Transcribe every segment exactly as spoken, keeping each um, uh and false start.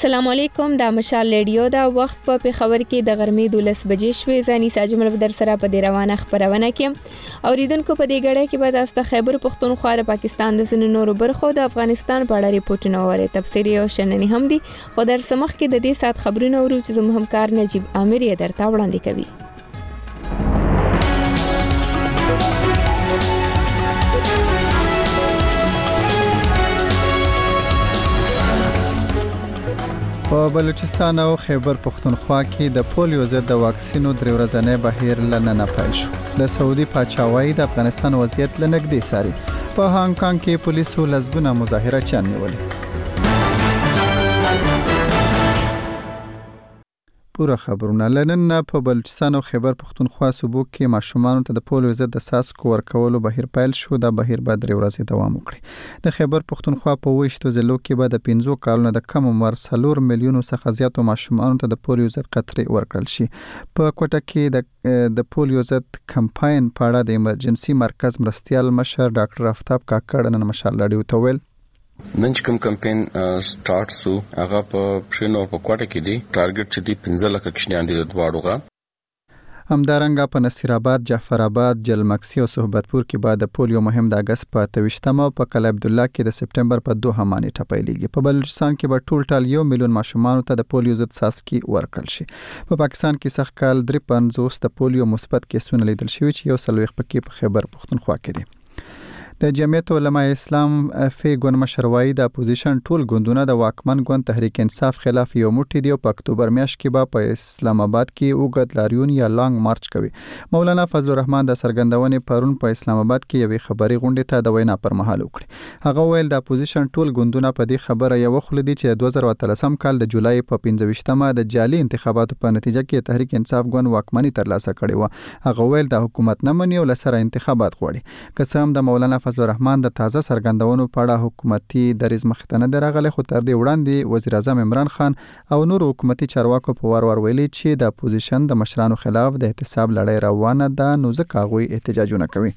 السلام علیکم، دا مشال ریډیو دا وخت په پیښور کې د غرمې دولس بجې شوې. زاني ساجمل در سره په دې روانه خبرونه کې اوریدونکو په دې غړې کې به تاسو خیبر پختونخوا د پاکستان د سن نورو برخو د افغانستان په اړه ریپورتونه اورئ. تفسیری او شننې هم دي، خو در سمخ کې د دې سات خبرونه اورو چې زموږ همکار نجیب عامر یې درته وړاندې کوي. په بلوچستان او خیبر پختونخوا کې د پولیو ضد د واکسینو درې ورځنی بهیر لننه پیل شو. د سعودي پاچاوۍ د افغانستان وضعیت لنګدي ساري. په هانګ کانګ کې پولیسو لزګونه مظاهره چان نیولې. پوره خبرونه لنن په بلوچستان او خیبر پختونخوا صوبو کې ماشومان ته د پولیو ضد د ساسکو ورکولو بهیر پیل شو. دا بهیر به درې ورځې دوام وکړي. د خیبر پختونخوا په ویشتو ضلعو کې به د پنځو کالونو د کم عمر څلور میلیونو څخه زیاتو ماشومان ته د پولیو ضد قطرې ورکړل شي. په کوټه کې د د پولیو ضد کمپاین په اړه د ایمرجنسي مرکز مرستیال مشر ډاکټر آفتاب کاکړ نن مشال لاډیو ته ویل نن چې کوم کمپاین سٹارټ شو هغه په پښینو په کوټه کې دی. ټارګټ چې دی پنځه لک کښنیان دي د دواړو. همدارنګه په نصیر آباد، جعفر آباد، جلمکسی او صحبتپور کې بعد د پولیو مهم د اگست په اتهشتمه او په کلب عبدالله کې د سپټمبر په دوه مانې ټپایلیږي. په بلوچستان کې به ټول ټال یو میلیون ماشومان ته د پولیو ضد ساسکي ورکړل شي. په پاکستان کې سخت کال درې پنځوس د پولیو مثبت کیسونه لیدل شوي چې یو سلويخ پکې په خیبر پختونخوا کې دي. د جمعیت علماء اسلام فی ګوند مشر وایي د اپوزیشن ټول ګوندونه د واکمن ګوند تحریک انصاف خلاف یو موټی دی او په اکتوبر میاشت کې به په اسلام آباد کې اوږد لاریون یا لانګ مارچ کوي. مولانا فضل الرحمن د سرګندونې پرون په اسلام آباد کې یوې خبري غونډې ته د وینا پر مهال وکړي. هغه ویل د اپوزیشن ټول ګوندونه په دې خبره یو خل دي چې دوه زره اتلسم کال د جولای په پنځه ویشتمه د جعلي انتخاباتو په نتیجه کې تحریک انصاف ګوند واکمنۍ ترلاسه کړې و. هغه ویل د حکومت نه مني او لسره انتخابات غواړي. که څه هم د مولانا فضل الرحمن د تازه سرګندونو په اړه حکومتي دریځ مخته نه درغله، خو تر دې وړاندې وزیر اعظم عمران خان او نور حکومتي چارواکو په وار وار ویلي چې د اپوزیشن د مشرانو خلاف د احتساب لړۍ روانه ده، نو ځکه هغوی احتجاجونه کوي.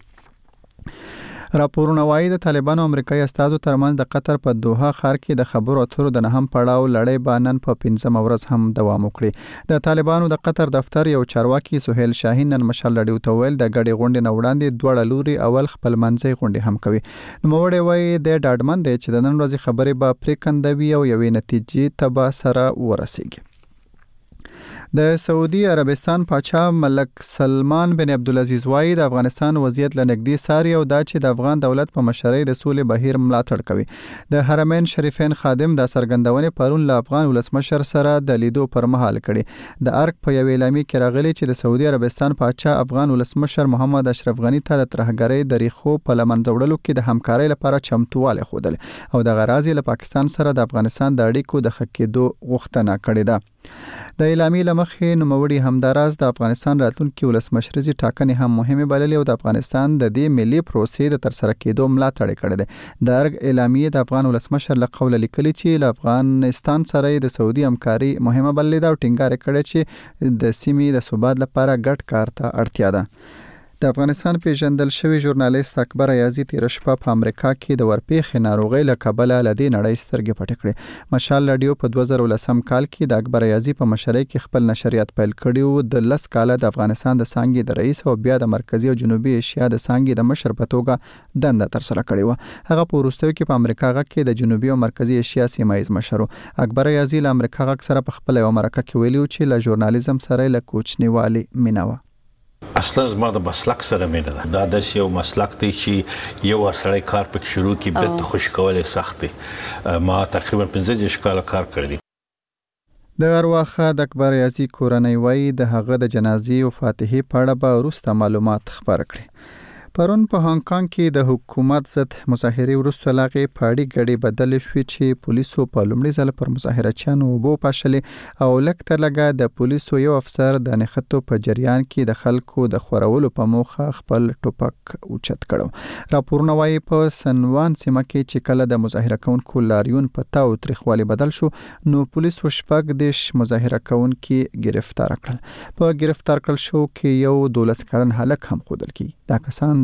راپورونه وايي د طالبانو امریکایي استازو ترمنځ د قطر په دوحه ښار کې د خبرو اترو د نهم پړاو لړۍ به نن په پنځمه ورځ هم دوام وکړي. د طالبانو د قطر دفتر یو چارواکي سهیل شاهین نن مشال لاډیو ته ویل د ګډې غونډې نه وړاندې دواړه لوري اول خپل منځي غونډې هم کوي. نوموړی وايي د ډاډمن دی چې د نن ورځې خبرې به پریکندوي او یوې نتیجې ته به سره ورسیږي. د سعودي عربستان پاچا ملک سلمان بن عبدالعزیز وايي د افغانستان وضعیت لنګدي ساري او دا چې د افغان دولت په مشرۍ د سولې بهیر ملاتړ کوي. د حرمین شریفین خادم د سرګندونې پرون له افغان ولسمشر سره د لیدو پر مهال کړي. د ارګ په یوې اعلامیه کې راغلي چې د سعودي عربستان پاچا افغان ولسمشر محمد اشرف غنی ته د ترهګرۍ د ریښو په لمن ځوړلو کې د همکارۍ لپاره چمتووالی ښودل او د غرازي له پاکستان سره د افغانستان د اړیکو د ښه کېدو غوښتنه کړې ده. د اعلامیې لمخې نوموړي همداراز د افغانستان راتلونکي ولسمشرزي ټاکنې هم مهمه بللې او د افغانستان د دې ملي پروسې د ترسره کېدو ملاتړ کړی دی. د ارګ اعلامیې د افغان ولسمشر له قوله لیکلي چې له افغانستان سره د سعودي همکاري مهمه بللې ده او ټینګار کړی چې د سیمې د ثبات لپاره ګډ کار ته اړتیا ده. د افغانستان پیژندل شوی ژورنالیست اکبر ایازي تیر شپه په امریکا کې د ورپېښې ناروغۍ له کبله له دې نړۍ سترګې پټې کړې. مشال لاډیو په دوه زره ولسم کال کې د اکبر ایازي په مشرۍ کې خپل نشریات پیل کړي وو. د لس کاله د افغانستان د څانګې د رئیس او بیا د مرکزی او جنوبي ایشیا د څانګې د مشر په توګه دنده ترسره کړې وه. هغه په وروستیو کې په امریکا غږ کې د جنوبي او مرکزی ایشیا سیمایي مشر. اکبر ایازي له امریکا غږ سره په خپل یو مرکه کې ویلي چې له ژورنالیزم سره له کوچنیوالي مینه وه. اصلا زما د مسلک سره مینه ده. دا د یو مسلک دی چې یو ورسره کار پک شروع کی بیت خوش کولې سخت دی. ما تقریبا پنځه دیرش کال کار کړی. د ارواخه د اکبر ایازي کورنۍ وایي د هغه د جنازې او فاتحې په اړه به وروسته معلومات خبر کړي. پرون په هانګ کانګ کې د حکومت ضد مظاهرې وروسته لاغې پاړي ګډې بدل شوې چې پولیسو په لومړي ځل پر مظاهرچیانو اوبو پاشلې او لږ تر لږه د پولیسو یو افسر د نښتو په جریان کې د خلکو د خورولو په موخه خپل ټوپک اوچت کړو. راپورونه وایي په سنوان سیمه کې چې کله د مظاهره کوونکو لاریون په تاو تریخوالي بدل شو نو پولیسو شپږ دیش مظاهره کوونکي گرفتار کړل. په گرفتار کړل شو کې یو دولس کلن هلک هم ښودل کیږي. دا کسان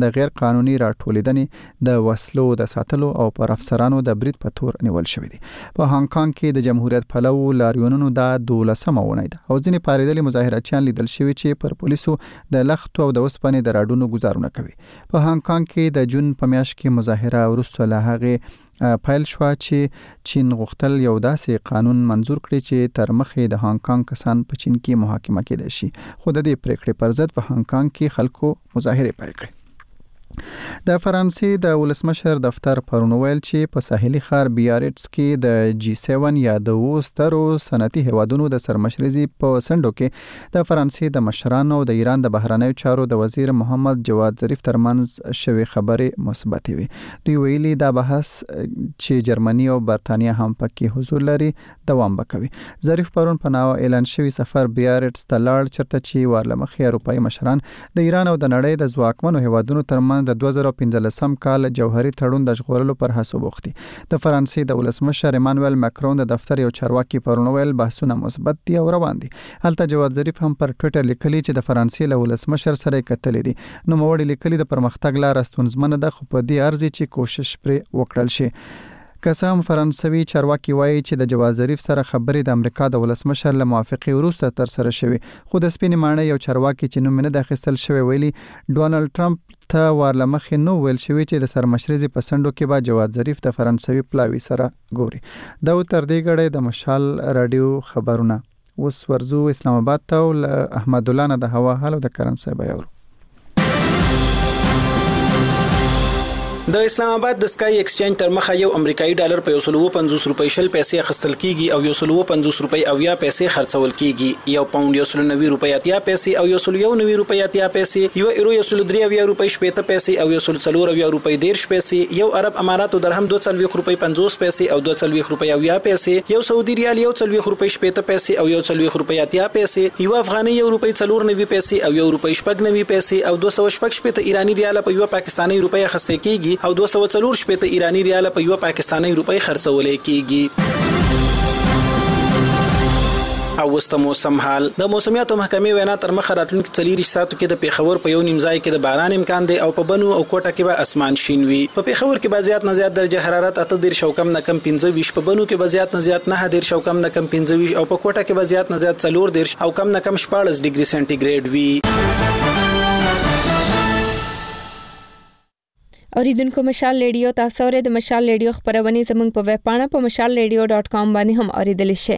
د غیر قانوني راټولیدنې د وسلو د ساتلو او پر افسرانو د برید په تور نیول شوی دی. په هانګ کانګ کې د جمهوریت پلوو لاریونونو د دولسمه ونې ده او ځینې پارېدلي مظاهرچیان لیدل شوي چې پر پولیسو د لختو او د اوسپنې د راډونو گزارونه کوي. په هانګ کانګ کې د جون په میاشت کې مظاهره وروسته له هغې پایل شو چې چین غوښتل یو داسې قانون منزور کړي چې تر مخې د هانګ کانګ کسان په چین کې محاکمه کېدای شي، خو د دې پریکړې پر ضد په هانګ کانګ کې خلکو مظاهره پیل کړې. د فرانسې د ولسمشر دفتر پرون ویل چې په ساحلي ښار بیاریټس کې د جی سیون یا د اوو سترو صنعتي هیوادونو د سرمشرزي په سندو کې د فرانسې د مشرانو او د ایران د بهرنیو چارو د وزیر محمد جواد ظریف ترمنځ شوې خبرې مثبت وي. دوی ویلي دا بحث چې جرمني او برتانیا هم پکې حضور لري دوام وکوي. ظریف پرون په ناو اعلان شوی سفر بیاریټس ته لاړ چرته چې ورلمخې اروپایي مشران د ایران او د نړۍ د ځواکمنو هیوادونو ترمنځ د دوه زره پنځلسم کال جوهري تړون د ژغورلو پر هڅو بوخت دي. د فرانسې د ولسمشر ایمانوئل ماکرون د دفتر یو چارواکي پرون ویل بحثونه مثبت دي او روان دي. هلته جواد ظریف هم پر ټوئیټر لیکلي چې د فرانسې له ولسمشر سره کتلې دي. نو موړي لیکلي د پرمختګ لار ستونزمنه ده، خو په دې ارزي چې کوشش پرې وکړل شي. قسم فرانسوي چارواکي وایي چې د جواد ظریف سره خبرې د امریکا د ولسمشر له موافقې وروسته تر سره شوې، خو د سپینې ماڼۍ یو چارواکي چې نوم نه د اخیستل شوی ویلي ډونالد ټرمپ ته ورلمخې نو ویل شوی چې د سرمشرزي په سندو کې به جواد ظریف د فرانسوي پلاوي سره ګوري. دا تر دې غړې د مشال رادیو خبرونه. اوس ورزو اسلام آباد ته ول احمد الله نه د هوا حال او د کرنسي بیاورو. د اسلام آباد د سکای ایکسچینج تر مخه یو امریکایي ډالر په یو سل او پنځوس روپۍ شل پیسې خرڅل کیږي او یو سل او پنځوس روپۍ او یا پیسې خرڅول کیږي. یو پاوند یو سل نوي روپۍ اتیا پیسې او یو سل یو نوي روپۍ اتیا پیسې، یو ایرو یو سل درې اویا روپۍ شپږ پیسې او یو سل څلور اویا روپۍ دیرش پیسې، یو عرب اماراتو درهم دوه څلوېښت روپۍ پنځوس پیسې او دوه څلوېښت روپۍ اویا پیسې، یو سعودي ریال یو څلوېښت روپۍ شپږ پیسې او یو څلوېښت روپۍ اتیا پیسې، یو افغاني یو روپۍ څلور نوي پیسې او یو روپۍ شپږ نوي پیسې او دوه سوه شپږ شپږ ایرانی ریال په یو پاکستاني روپۍ اخیستل کیږي او دوه سوه څلور شپږ ایرانی ریال په یو پاکستاني روپۍ خرڅول کیږي. او وسته موسم حال. د موسمیاتو محکمې وینا تر مخه راتلونکي څلور ساعتو کې د پیښور په یو نیم ځای کې د باران امکان دی او په بنو او کوټه کې به اسمان شین وي. په پیښور کې به زیات نه زیات درجه حرارت اته دېرش او کم نه کم پنځه ویشت، په بنو کې به زیات نه زیات نه دېرش او کم نه کم پنځه ویشت او په کوټه کې به زیات نه زیات څلور دېرش او کم نه کم شپاړس ډیګري سانتي وي. اوریدونکو مشال ریډیو تاسو ورته د مشال ریډیو خبرونه زموږ په ویب پاڼه په مشال ریډیو ډاٹ کام باندې هم اوریدل شئ.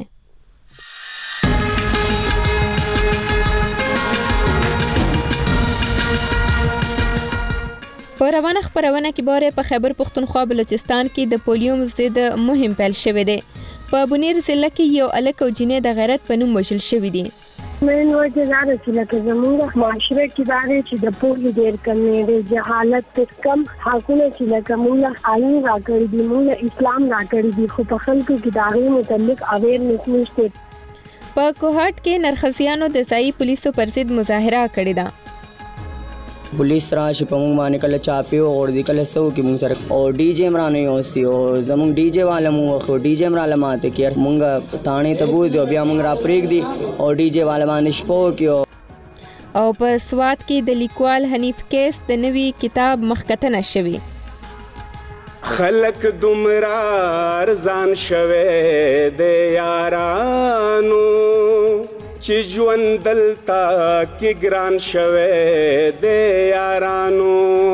په روانه خبرونه کې باره په خیبر پختونخوا بلوچستان کې د پولیو ضد مهم پیل شوې ده. په بونیر ضلع کې یو الک او جنې د غیرت په نوم وژل شوې دي. مین وجه دا ده چې لکه زموږ معاشره کې دا دی چې د پوهې ډېر کمی دی، جهالت کم، حقونه چې لکه موږ آئین راکړي دي، موږ اسلام راکړي دي، خو په خلکو کې د هغې متعلق اویرنس نشته. په کوهاټ کې نرخسیانو د ځایي پولیسو پر ضد مظاهره کړې ده. पुलिस रاشي په مونږ باندې کله چاپی او غوړ دي کله سو کې مونږ سره او ډي جی مرانه یو سی او زمونږ ډي جی والا مو خو ډي جی مرا لماته کې مونږ تانه ته بوځو بیا مونږ را پریک دي او ډي جی والا باندې شپو کې او په سواد کې د لیکوال حنیف کیس د نوي کتاب مخکتنه شوی. خلق دومره ارزان شوه د یارانو چې ژوند دلته کې ګران شوه د یارانو.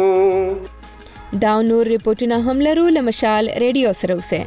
دا نور ریپورتونه هم لرو له مشال ریډیو سره اوسه.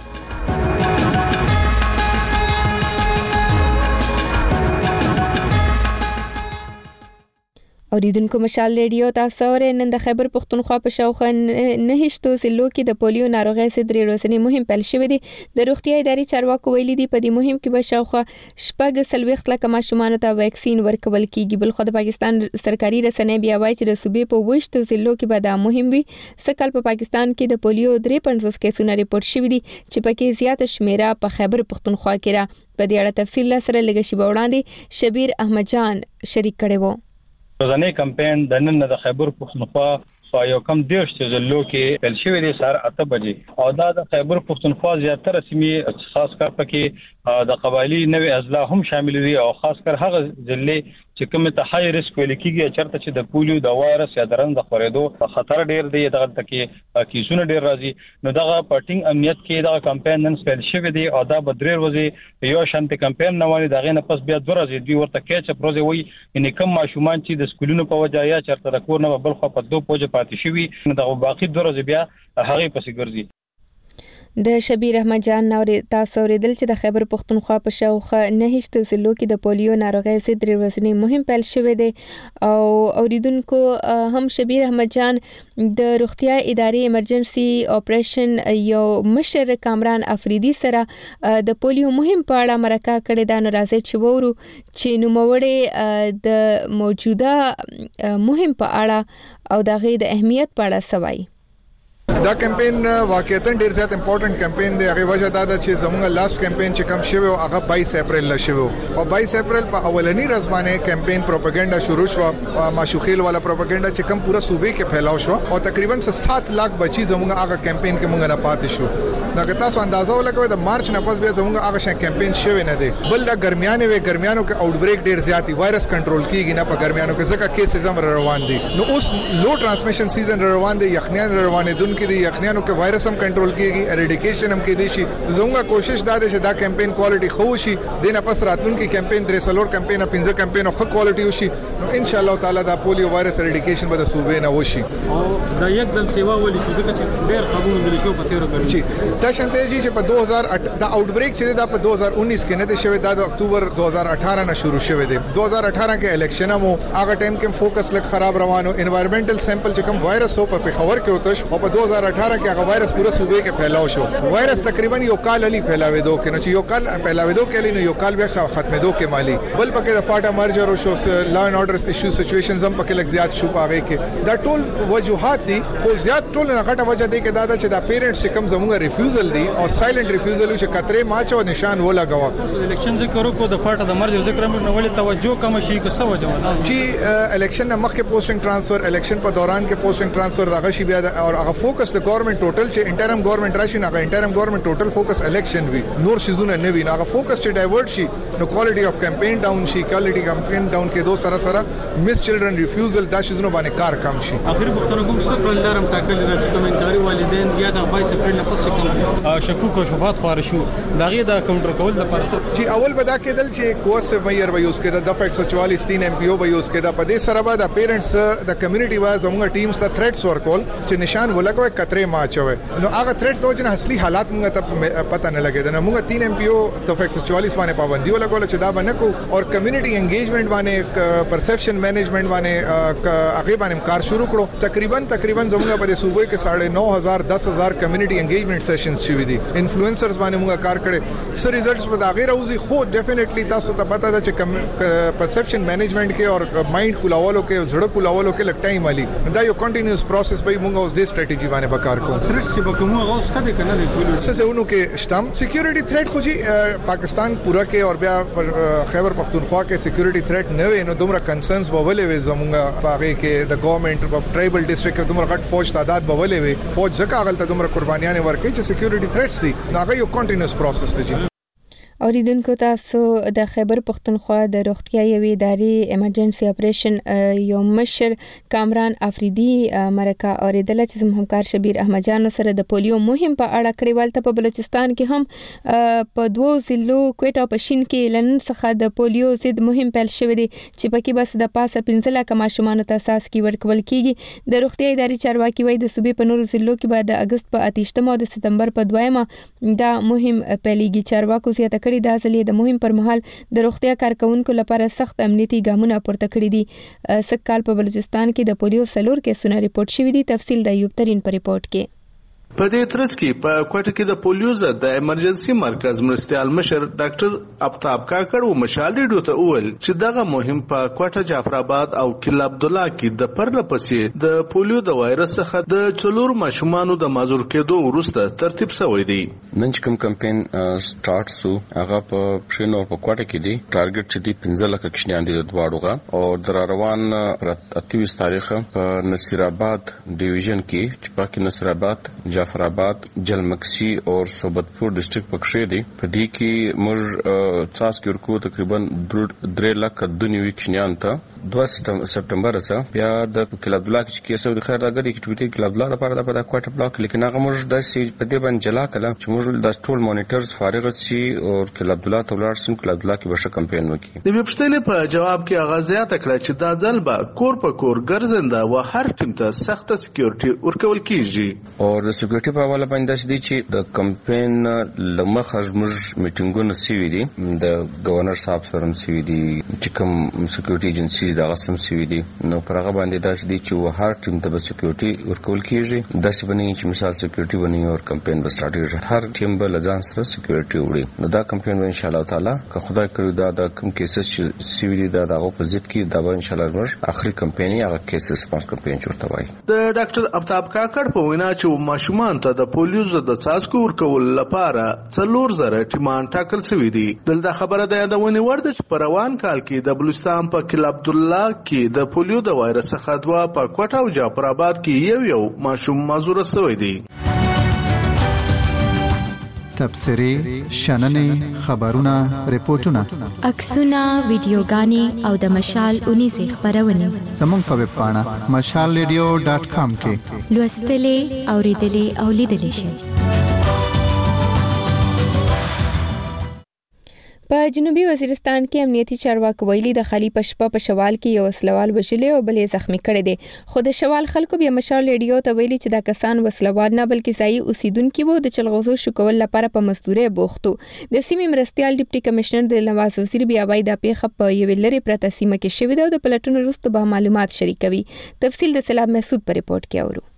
اوریدونکو مشال ریډیو تاسو ورته نن د خیبر پختونخوا په شاوخوا نهشتو ضلعو کې د پولیو ناروغۍ ضد درې ورځې مهم پیل شوې دي. د روغتیا ادارې چارواکو ویلي دي په دې مهم کې به شاوخوا شپږ څلوېښت لکه ماشومانو ته ویکسین ورکول کیږي. بل خو د پاکستان سرکاري رسنۍ بیا وایي چې د صوبې په وشتو ضلعو کې به دا مهم وي. سکهال په پاکستان کې د پولیو درې پنځوس کیسونه ریپورت شوي دي چې پکې زیاته شمیره په خیبر پختونخوا کې را. په دې اړه تفصیل سره لږ شی وړاندې شبیر احمد جان شریک کړي وو. ځنې کمپاین د نن د خیبر پختونخوا په یو کم دیرش ضلعو کې پیل شوی دی سهار اته بجې او دا د خیبر پختونخوا زیاتره سیمې خاص کر پکې د قبایلی نوې اضلاع هم شامل دي او خاص کر هغه ضلع چې کوم ته های ریسک ویل کیږي چرته چې د پولیو د وایرس یا درن د خورېدو خطر ډیر دی دغه تکي کیسونه ډیر راځي نو دغه پټینګ امنیت کې دغه کمپاین نن سپیل شوی دی او دا بدریر وځي یو شانتي کمپاین نه وایي دغه نه پس بیا دوه ورځې دی ورته کې چې پروژه وایي ان کوم ماشومان چې د سکولونو په وجه یا چرته د کور نه بل خو په دوه پوجا پاتې شوی نو دغه باقي دوه ورځې بیا هغه پسې ګرځي د شبیر احمد جان نور تاسو ورېدل چې د خیبر پختونخوا په شاوخه نه هیڅ ضلعو کې د پولیو ناروغي ضد درې ورځنی مهم پیل شوې ده او اوریدونکو هم شبیر احمد جان د روغتیا ادارې ایمرجنسي اپریشن یو مشر کامران افریدي سره د پولیو مهم په اړه مرکه کړې ده نو راځي چې وورو چې نوموړی د موجوده مهم په اړه او د غي د اهمیت په اړه سوای دا کمپین واقعیتاً ډیر زیات امپورټنٹ کمپین دی هغه وجه دا چې زموږ لاست کمپین چې کم شوی او هغه باییس اپریل لا شوی او باییس اپریل په اولنی ورځ باندې کمپین پروپاګاندا شروع شو او ماشوخیل والا پروپاګاندا چې کم پورا صوبې کې پھیلاو شو او تقریبا سات لاک بچی زموږ هغه کمپین کې موږ نه پاتې شو دا تاسو اندازه ولګوي د مارچ نه پس بیا زموږ هغه شان کمپین شوی نه دی بل د ګرمیانه وی ګرمیانو کې آوټ بریک ډیر زیاتی وایرس کنټرول کیږي نه په ګرمیانو کې ځکه کیسز هم روان دي نو اوس لو ټرانسمیشن سیزن روان دي یخنیان روان دي دن کې دي یخنیانو کې وایرس هم کنټرول کیږي اریډیکیشن هم کېدی شي زموږه کوشش دا ده چې دا کمپین کوالټي خو شي دنه پس راتلونکي کمپین درې سلور کمپین پنځه کمپین خو کوالټي وشي نو ان شاء الله تعالی دا پولیو وایرس اریډیکیشن به د صوبې نه وشي او دا یک دل سیوا ولې شو ځکه چې ډېر قبول دي شو په تیر کې چې دا شانته جی چې په دو هزار دا آوټ بریک چې دا په دو هزار انیس کې نه دی شوی دا د اکتوبر دو هزار اٹھارہ نه شروع شوی دی دو هزار اٹھارہ کې الیکشن مو هغه ټایم کې فوکس لک خراب روانو انوایرنمنټل سیمپل چې کوم وایرس او په خبر کې وتش او په دو هزار اٹھارہ کې هغه وایرس پورا صوبې کې پھیلاو شو وایرس تقریبا یو کال علی پھیلاوي دوه کې نو چې یو کال پھیلاوي دوه کې نو یو کال به ختمې دوه کې مالی بل پکې د فاټا مرجر او شو لا اینڈ آرډر ایشو سچويشنز هم پکې لګ زیات شو پاغه کې دا ټول وجوهات دي خو زیات ټول نه غټه وجه دی کې دا چې دا پیرنټس چې کوم زموږ ریفیوزل دي او سایلنٹ ریفیوزل چې کترې ماچ او نشان ولګاوه تاسو الیکشن ذکر وکړو د فاټا د مرجر ذکر هم نو ولې توجه کم شي که څه وجه ولا چې الیکشن نه مخکې پوسټینګ ټرانسفر الیکشن په دوران کې پوسټینګ ټرانسفر دغه شی بیا او هغه فوکس د ګورنمنت ټوټل چې انټرم ګورنمنت راشي نه انټرم ګورنمنت ټوټل فوکس الیکشن وی نور شیزونه نه وی نه هغه فوکس چې ډایورټ شي نو کوالټي اف کمپین ډاون شي کوالټي کمپین ډاون کې دوه سره سره مس چلډرن ریفیوزل دا شیزونه باندې کار کم شي اخر پښتنو کوم څه کول لرم ټاکل نه چې کومنټاري والدین یا د باییس اپریل نه پس کوم شکوک او شبهات خور شو دغه د کاونټر کول لپاره چې اول به دا کېدل چې کوس مېر به یوز کېده د ایک سو چوالیس تین ایم پی او به یوز کېده په دې سره به د پیرنټس د کمیونټي وا زموږ ټیمز ته تھریټس ورکول چې نشان ولګوي کترې ماچوي نو هغه تھریټ ته چې اصلي حالات موږ ته پته نه لګیدل نو موږ تین ایم پی او د ایک سو چوالیس باندې پابندي ولګول چې دا باندې کو او کمیونټي انګیجمنٹ باندې پرسپشن مینجمنٹ باندې هغه باندې کار شروع کړو تقریبا تقریبا زموږ په صوبې کې ساڑھے نو ہزار دس ہزار کمیونټي انګیجمنٹ سیشنز شوي دي انفلوئنسرز باندې موږ کار کړی سر ریزلټس په داغه راوځي خو ډیفینیټلی تاسو ته پته ده چې پرسپشن مینجمنٹ کې او مایند کولاولو کې زړه کولاولو کې لګ ټایم علي دا یو کنټینیوس پروسس به موږ اوس د سټریټجی باندې وکړ کوو تھریټ سی به کومه غوښته ده کنه د پولیس څه څه ونو کې شتم سکیورټي تھریټ خو جی پاکستان پورا کې او بیا خیبر پختونخوا کې سکیورټي تھریټ نه وي نو دومره کنسرنز به ولې وي زموږ باغې کې د ګورنمنت په ټرایبل ډیسټریکټ کې دومره غټ فوج تعداد به ولې وي فوج ځکه غلطه دومره قربانیان ورکړي چې سکیورټي تھریټس دي نو هغه یو کنټینیوس پروسس دی اوریدونکو تاسو د خیبر پختونخوا د روغتیا یوې ادارې ایمرجنسي اپریشن یو مشر کامران افریدي مرکه اوریدله چې زموږ همکار شبیر احمد جان سره د پولیو مهم په اړه کړي ولته په بلوچستان کې هم په دوو ضلعو کوټه او پښین کې لن څخه د پولیو ضد مهم پیل شوی دی چې پکې بس د پاسه پنځه لک ماشومان ته اساس کې ورکول کیږي د روغتیا ادارې چارواکي وایي د صوبې په نورو ضلعو کې بعد د اگست په اتهشتمه او د سپتمبر په دویمه دا مهم پیلېږي چارواکو زیاته د ځلې د مهم پر مهال د روغتیا کارکونکو لپاره سخت امنیتي ګامونه پورته کړي دي سږ کال په بلوچستان کې د پولیو سلور کیسونه ریپورت شوي دي تفصیل د ایوب ترین په ریپورت کې په دې ترڅ کې په کوټه کې د پولیو ضد د ایمرجنسي مرکز مرستيال مشر ډاکټر افتاب کاکړ او مشال ریډیو ته وویل چې دغه مهم په کوټه جعفر آباد او کله عبد الله کې د پرله پسې د پولیو د وایرس څخه د څلور ماشومانو د مازور کېدو وروسته ترتیب شوی دی نن کوم کمپاین سٹارټ سو هغه په پښینو په کوټه کې دی ټارګټ چې دی پنځه لک کښنیان دي د دواړو او در روان اتیس تاریخ په نصیر آباد ډیویژن کې چې پاک نصیر آباد جعفر آباد جلمکسی او صوبتپور ډسټریکټ پکښې دي. په دې کې موږ څاس کې ورکو تقریبا درې لک دنیوي کشنیان ته دوه سپټمبر څخه بیا د کلاب الله کې کیسه د خیر راغلي اکټیویټي کلاب الله لپاره د په کوټه بلاک لیکن هغه موږ د سی په دې باندې جلا کړه چې موږ د ټول مانیټرز فارغ شي او کلاب الله ته ولاړ شي کلاب الله کې بشه کمپاین وکړي. د ویبشتلې په جواب کې هغه زیاته کړه چې دا ځل به کور په کور ګرځنده او هر ټیم ته سخت سکیورټي ورکول کیږي. او د سکیورټي په حواله باندې د چې د کمپاین لمخه موږ میټینګونه سوي دي د گورنر صاحب سره سوي دي چې کوم سکیورټي ایجنسی دا قسم سوي دي نو پر هغه باندې داسې دي چې هر ټیم ته به سکیورټي ورکول کیږي. داسې باندې چې مثال سکیورټي باندې او کمپاین به سٹارټ کیږي هر ټیم به لځان سره سکیورټي وړي. نو دا کمپاین به ان شاء الله تعالی که خدای کړی دا د کوم کیسز چې سوي دي دا د اپوزیت کې دا به ان شاء الله موږ اخري کمپاین هغه کیسز سپانس کمپاین جوړته وای. د ډاکټر افتاب کاکړ په وینا چې ماشومان ته د پولیو د څاڅکو ورکول لپاره څلور زره ټیمان ټاکل شوی دي. دلته خبره ده یادونه ورده چې په روان کال کې د بلوچستان په کلاب عبدالله کې د پولیو د وایرس څخه دوه په کوټه او جعفر آباد کې یو یو ماشوم معذور شوی دی. تبصری، شننې، خبرونه، ریپورتونه، عکسونه، ویډیوګانې او د مشال اونیزه خبرونه زموږ په ویب پاڼه مشال ریډیو ډاټ کام کې لوستلې، اوریدلې او لیدلې شئ. په جنوبي وزیرستان کې امنیتي چارواکو ویلي د خلی پشپا په شوال کې یو وسلوال وشلې او بلې زخمی کړي دي. خو د شوال خلکو بیا مشال ریډیو ته ویلي چې دا کسان وسلوال نه بلکې ځایي اوسیدونکي وو د چلغوزو شو کول لپاره په مزدوري بوختو. د سیمې مرستيال ډیپټي کمشنر د نواز وزیر بیا وایي دا پیښه په یو لری پرته سیمه کې شوې ده او د پلټونو وروسته به معلومات شریکوي. تفصیل د سلام مسعود په ریپورت کې اورو.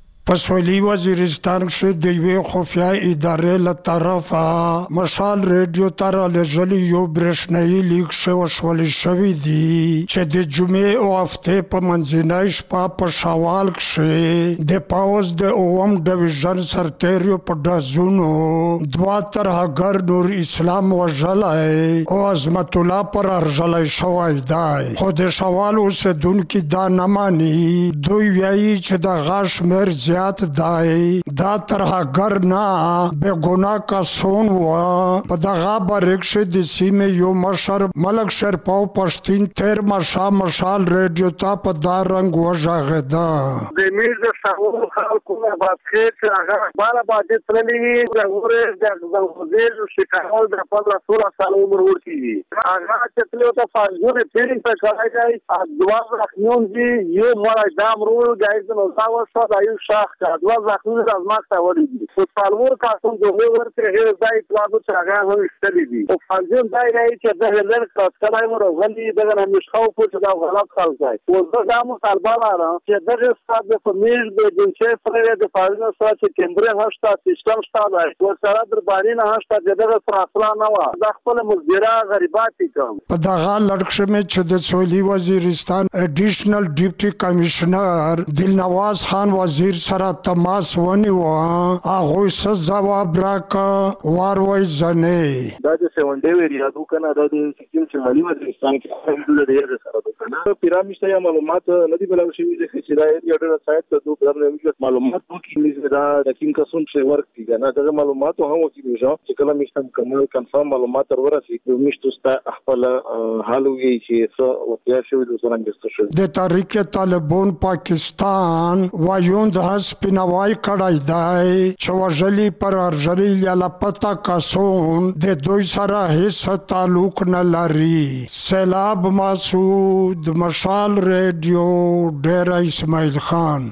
پسولی وزیرستان کې د یوې خفیه ادارې له طرفه مشال ریډیو تر لږلی یو برېښنایي لیک شو شولې شوی دی چې د جمعې او هفتې په منځنۍ شپه په شوال کې د پاوز د اوم ډیویژن سرتیریو په ډزونو دوه ترهګر نور اسلام وژلی او عظمت الله پر ارژلی شوی دی. خو د شوال اوسیدونکي دا نه ماني. دوی وایي چې د غاښ شمېر زیات دای دا ترهګر نه بے ګناه کسان و. په دغه برکشه د سیمې یو مشر ملک شرپاو پښتین تیر مشا مشال ریډیو ته په دا رنگ وژغدا. د میز شاو خلکو نه باندې چې هغه بالا باندې تللی د غوړې د غوډیر شکایت د پندرہ سولہ سال عمر ورکی هغه چې تلو ته فاجور ټریننګ په کارای دی دوا راخنون دي یو مړ دام رول گایز نو تاسو سره یو شاخ کا دوا ځخونه د ازماک ته ولې دي. په څلور کاسو د ورته هي ځای پلاټو چې هغه هم استلی دي او فاجور دای راځي چې د هلر کاټ کړای مو غلي دغه نه مشخو په چې دا غلط خلک دی. او دا مو طالبانه را چې دغه ستاسو د فمیل د جنسي سره د فاجور سره چې کیندره هشتا سیستم شته او سره در باندې نه هشتا دغه سره اصلا نه و د خپل مزدورا غریبات کوم. په دغه لړکشه مې چې د سویلي وزیرستان اډیشنل ډیپټي کمشنر دلنواز خان وزیر سره تماس ونیو هغه څه جواب راکا واروي ځنه دا د سیون ډے ویری یادو کنه دا د سکیم چې مالی وزیرستان کې د ډیر سره د کنه پیرامشته یا معلومات ندی بلل شي چې دا یو ډېر سایت ته دوه برنامه معلومات وکړي چې دا د کوم کسون چې ورک دي کنه دا معلومات هم وکړي چې کله مشته مکمل کنفرم معلومات ورسي نو مشته ست خپل حالوي چې څه وتیا شوی د څنګه شو د تحریک طالبان پاکستان وایوند هسپینوای کړای دی چې وژلی پر ارژلی یا پتا کسون د دوی سره هیڅ تعلق نه لري. سیلاب مسعود مشال ریډیو ډیر اسماعیل خان.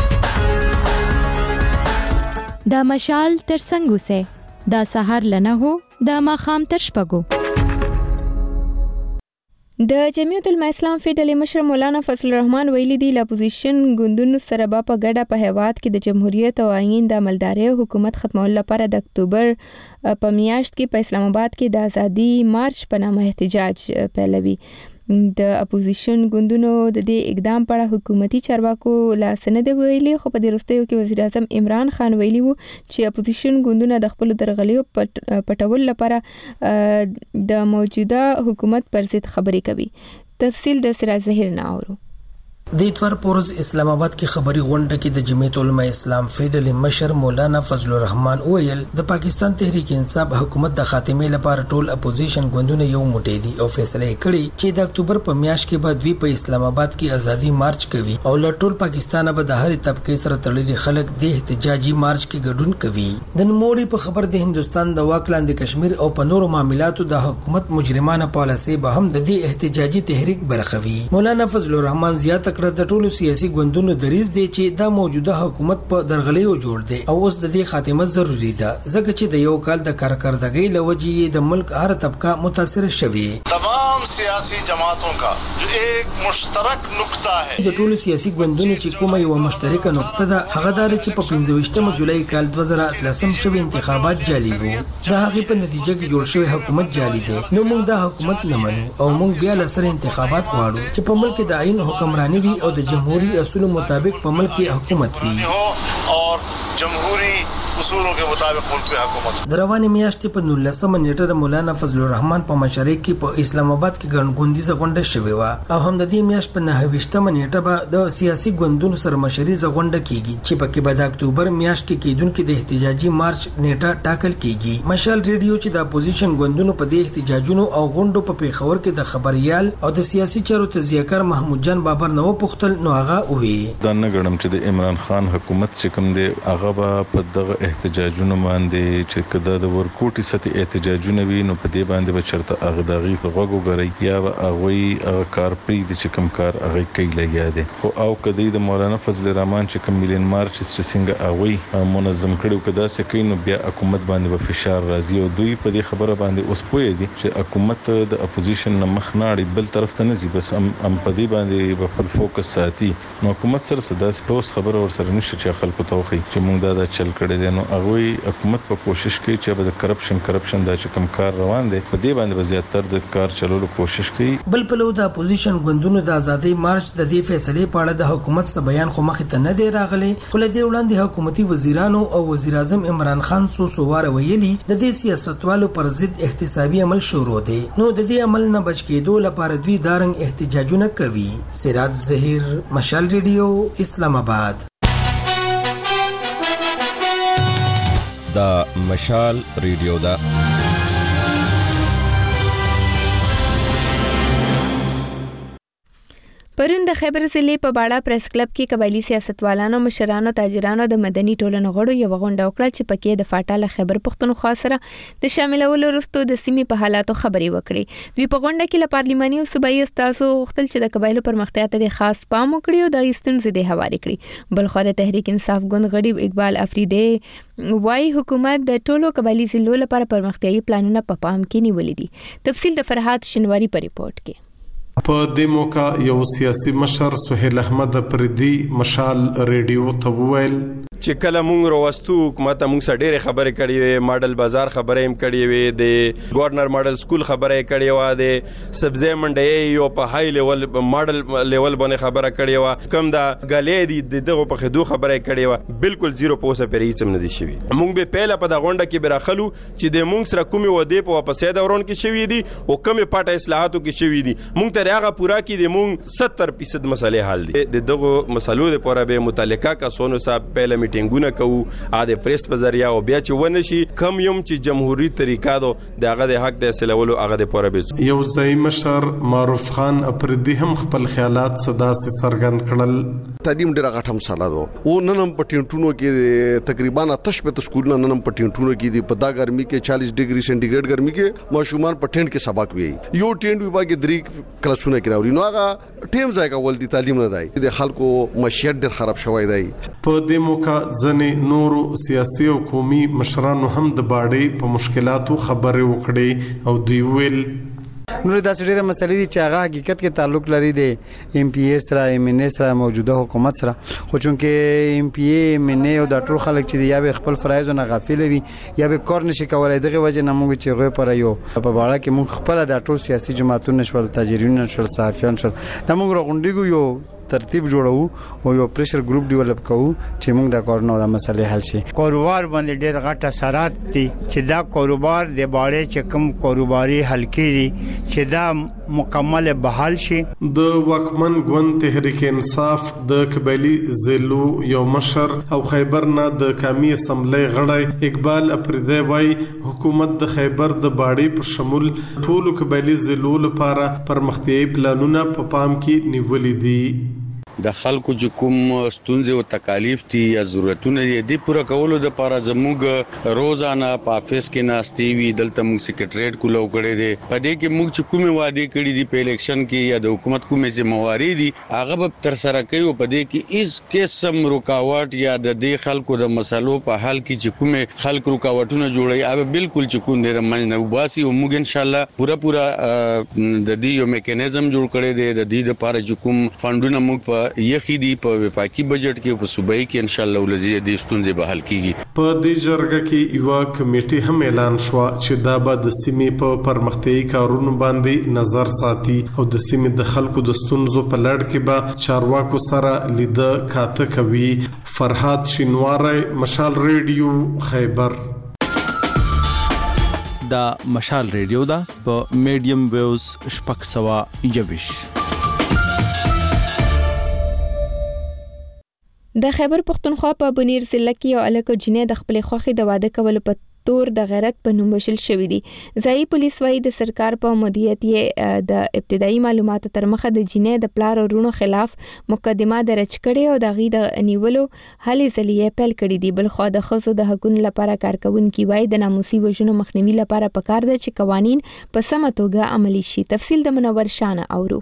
دا مشال تر څنګه سه دا سحر لنه هو دا ماخام تر شپګو. د جمعیت العلماء اسلام فیډرال مشر مولانا فضل الرحمن ویلي دی لا اپوزیشن ګوندونو سره په ګډه په هیواد کې د جمهوریت او آئین د عملداري حکومت ختمولو لپاره د اکتوبر په میاشت کې په اسلام آباد کې د ازادي مارچ په نامه احتجاج پیلوي. د اپوزیشن ګوندونو د دې اقدام په اړه حکومتي چارواکو لا سند ویلي خو په دې وروستیو کې وزیر اعظم عمران خان ویلي وو چې اپوزیشن ګوندونه د خپل درغلیو پټول لپاره د موجوده حکومت پر ضد خبرې کوي. تفصیل د سراج ظهیر نه اورو. د اتوار پورز اسلام آباد کې خبري غونډه کې د جمعیت علماء اسلام فیډل مشر مولانا فضل الرحمن ویل د پاکستان تحریک انصاف حکومت د خاتمې لپاره ټول اپوزیشن ګوندونه یو موټی دي او فیصله کړي چې د اکتوبر په میاشت کې بعد وی په اسلام آباد کې ازادي مارچ کوي او له ټول پاکستان به د هر طبقه سره تړلي خلک د احتجاجي مارچ کې ګډون کوي. د نوموړي په خبر د هندستان د واک لاندې کشمیر او په نورو معاملاتو د حکومت مجرمانه پالیسي به هم د دې احتجاجي تحریک برخوي. مولانا فضل الرحمن زیاته د ټولو سیاسي ګوندونو دریز دی چې دا موجوده حکومت په درغلیو جوړ دی او اوس د دې خاتمه ضروری ده ځکه چې د یو کال د کارکردګۍ لوجې د ملک هر طبقه متاثر شوی. تمام سیاسي جماعتوں کا جو ایک مشترک نقطہ ہے د ټولو سیاسي ګوندونو چې کومه یو مشترکه نقطه ده هغه دا چې په پنځه ویشتمه جولای کال دوه زره اتلسم شوی انتخابات جعلي وو. د هغې په نتیجه کې جوړ شوی حکومت جعلي دی. نو موږ دا حکومت نه منو او موږ بیا له سره انتخابات غواړو چې په ملک د عین حکمرانی وي او د جمهوری اصولو مطابق په ملک کې حکومت وي اور جمهوری اصولوں کے مطابق ملک میں حکومت. د روانې میاشتې په نولسمه نیټه د مولانا فضل الرحمن په مشرۍ کې په اسلام آباد کې ګڼ ګوندیزه غونډه شوې وه او هم د دې میاشت په نهه ویشتمه نیټه به د سیاسي ګوندونو سره مشریزه غونډه کیږي چې پکې به د اکتوبر میاشت کې کېدونکې د احتجاجي مارچ نیټه ټاکل کیږي. مشال ریډیو چې د اپوزیشن ګوندونو په دې احتجاجونو او غونډو په پیښور کې د خبريال او د سیاسي چارو تذکر محمود جان بابر نو پختل نو هغه وی دا نه غړم چې د عمران خان حکومت چې کوم دی هغه په دغه احتجاجونو باندې چې کده د ورکوټي سطح احتجاجونه وي نو په دې باندې به چرته اغداغي غوغو غري یا هغه کار پری د چې کوم کار هغه کوي لګیا دي او او کدی د مولانا فضل الرحمن چې کوم مليون مارچ چې څنګه هغه منظم کړو کدا سکه نو بیا حکومت باندې به فشار راځي او دوی په دې خبره باندې اوس پوي دي چې حکومت د اپوزیشن نه مخ ناړي بل طرف ته نه زی بس ام په دې باندې په خپل فوکس ساتي نو حکومت سره صدا سپوس خبره ور سره نشي چې خلکو ته وخی چې موږ دا, دا چل کړی دي نو هغه حکومت په کوشش کوي چې به د کرپشن کرپشن دا چې کوم کار روان دي په دې باندې زیاتره د کار چلولو کوشش کوي. بل په لور د اپوزیشن ګوندونو د ازادي مارچ د دې فیصلې په اړه د حکومت څخه بیان خو مخ ته نه دی راغلی خو له دې وړاندې حکومتي وزیرانو او وزیر اعظم عمران خان څو څو واره ویلي د دې سیاستوالو پر ضد احتسابي عمل شروع دی نو د دې عمل نه بچ کېدو لپاره دوی دارنګ احتجاجونه کوي. سراج ظهیر مشال ریډیو اسلام آباد. دا مشال ریډیو دا پرون د خیبر ضلع په باړه پریس کلب کې قبایلی سیاستوالانو مشرانو تاجرانو د مدني ټولنو غړو یو غونډه وکړه چې پکې د فاټاله خیبر پښتونخوا سره د شاملولو وروسته د سیمې په حالاتو خبرې وکړې. دوی په غونډه کې له پارلماني او صوبایي استازو غوښتل چې د قبایلو پرمختیا ته خاص پام وکړي او د ستونزې د هواري کړي. بل خو د تحریک انصاف ګوند غړي اقبال افریدی وايي حکومت د ټولو قبایلی ضلعو لپاره پرمختیايي پلانونه په پام کې نیولې دي. تفصیل د فرحات شنواری په ریپورت کې. په دې موقع یو سیاسي مشر سهیل احمد پردي مشال ریډیو ته وویل چې کله مونږ وروستو حکومت مونږ سره ډېرې خبرې کړې وې ماډل بازار خبرې هم کړې وې د گورنر ماډل سکول خبرې کړې وه د سبزی منډۍ یو په های لیول ماډل لیول باندې خبره کړې وه کوم دا ګلې دي د دغو په خدو خبرې کړې وه بالکل زیرو په اوسه پورې هېڅ هم نه دي شوي. مونږ به پیله په دا غونډه کې به راخلو چې د مونږ سره کومې ودې په واپسې دوران کې شوي دي او کومې پاټه اصلاحاتو کې شوي دي مونږ ته هغه پورا کې د مونږ ستر فیصد مسلې حل دي. د دغو مسلو لپاره به متعلقه کسانو سره پیله میټینګونه کوو ا د پریس په ذریعہ او بیا چې ونه شي کم یم چې جمهوریت طریقه دو د هغه د حق د سلولو هغه د پوره به یو ځای مشر معروف خان اپردی هم خپل خیالات صدا سي سرګند کړل. تعلیم ډیره غټه مسله ده او ننم پټینټونو کې تقریبا تش په سکولونو ننم پټینټونو کې دی په دا ګرمي کې چالیس ډیګري سنټیګریډ ګرمي کې ماشومان پټینټ کې سبق وی یو ټینټ وبا کې درې کلاسونه کې راوړي نو هغه ټیم ځای کول دي تعلیم نه دی د خلکو معیشت ډیر خراب شوی دی. په دې موقع ځنې نورو سیاسي او قومي مشرانو هم د باړې په مشکلاتو خبرې وکړې او دوی ویل نور دا ډېر مسلې دي چې هغه حقیقت کې تعلق لري د ایم پی ای سره ایم ان ای سره موجوده حکومت سره خو چونکې ایم پی ای ایم ان ای او د ټول خلک چې یا به خپل فرایض نه غافل وي یا به کار نشي کولای دغه وجه نه موږ چې غوې پر یو په باړه کې موږ خپل د ټول سیاسي جماعتونو شول تاجرین شول صحافیان شول دا موږ راغونډیږو یو ترتیب جوړو او یو پریشر ګروپ ډیولپ کوو چې موږ د کورونو د مسلې حل شي. کاروبار باندې ډېر غټ اثرات دي چې دا کاروبار د باړې چې کوم کاروباري حل کړي چې دا مکمل بحال شي. د واکمن ګوند تحریک انصاف د قبایلی ضلعو یو مشر او خیبر نه د قومي اسمبلی غړی اقبال افریدی وای حکومت د خیبر د باړې په شمول ټولو قبایلی ضلعو لپاره پرمختیایي پلانونه په پام کې نیولې دي. د خلکو چې کوم ستونزې او تکالیف دي یا ضرورتونه دي د پوره کولو لپاره زموږ روزانه په افیس کې ناستې وي. دلته موږ سیکریټریټ کولو کړی دی. په دې کې موږ چې کومه وعده کړې دي په الیکشن کې یا د حکومت کومه ذمہواری دي هغه به تر سره کوي. په دې کې هیڅ قسم رکاوټ یا د دې خلکو د مسلو په حل کې چې کومه خلک رکاوټونه جوړي هغه بالکل چې کوم دې رمن نه وباسي. او موږ ان شاء الله پورا پورا د دې یو میکانیزم جوړ کړی دی د دې لپاره چې کوم فندونه موږ په یخي دی په وفاقي بجټ کې په صوبایي کې ان شاء الله ولزي د ستونزې به حل کیږي. په دې جرګه کې یو کمیټه هم اعلان شو چې دا به د سیمې په پرمختیایي کارونو باندې نظر ساتي او د سیمې د خلکو د ستونزو په لړ کې به چارواکو سره لیده کاته کوي. فرحات شینواری، مشال ریډیو، خیبر. دا مشال ریډیو دا په میډیم ویوز شپږ سوه یوویش. د خیبر پښتونخوا په بنیر ضلع کې یو الکه جنې د خپل خوخي د واده کولو په تور د غیرت په نوم وشل شوې دي. ځای پولیس وايي د سرکار په مدیریت یې د ابتدایي معلوماتو تر مخه د جنې د پلار او رونو خلاف مقدمه درج کړې او د غي د نیولو هلې ځلې پیل کړې دي. بل خو د خزو د حقوقو لپاره کارکونکو وايي د ناموسي وژنو مخنیوي لپاره پکار ده چې قوانين په سمه توګه عملي شي. تفصیل د منور شانه اورو.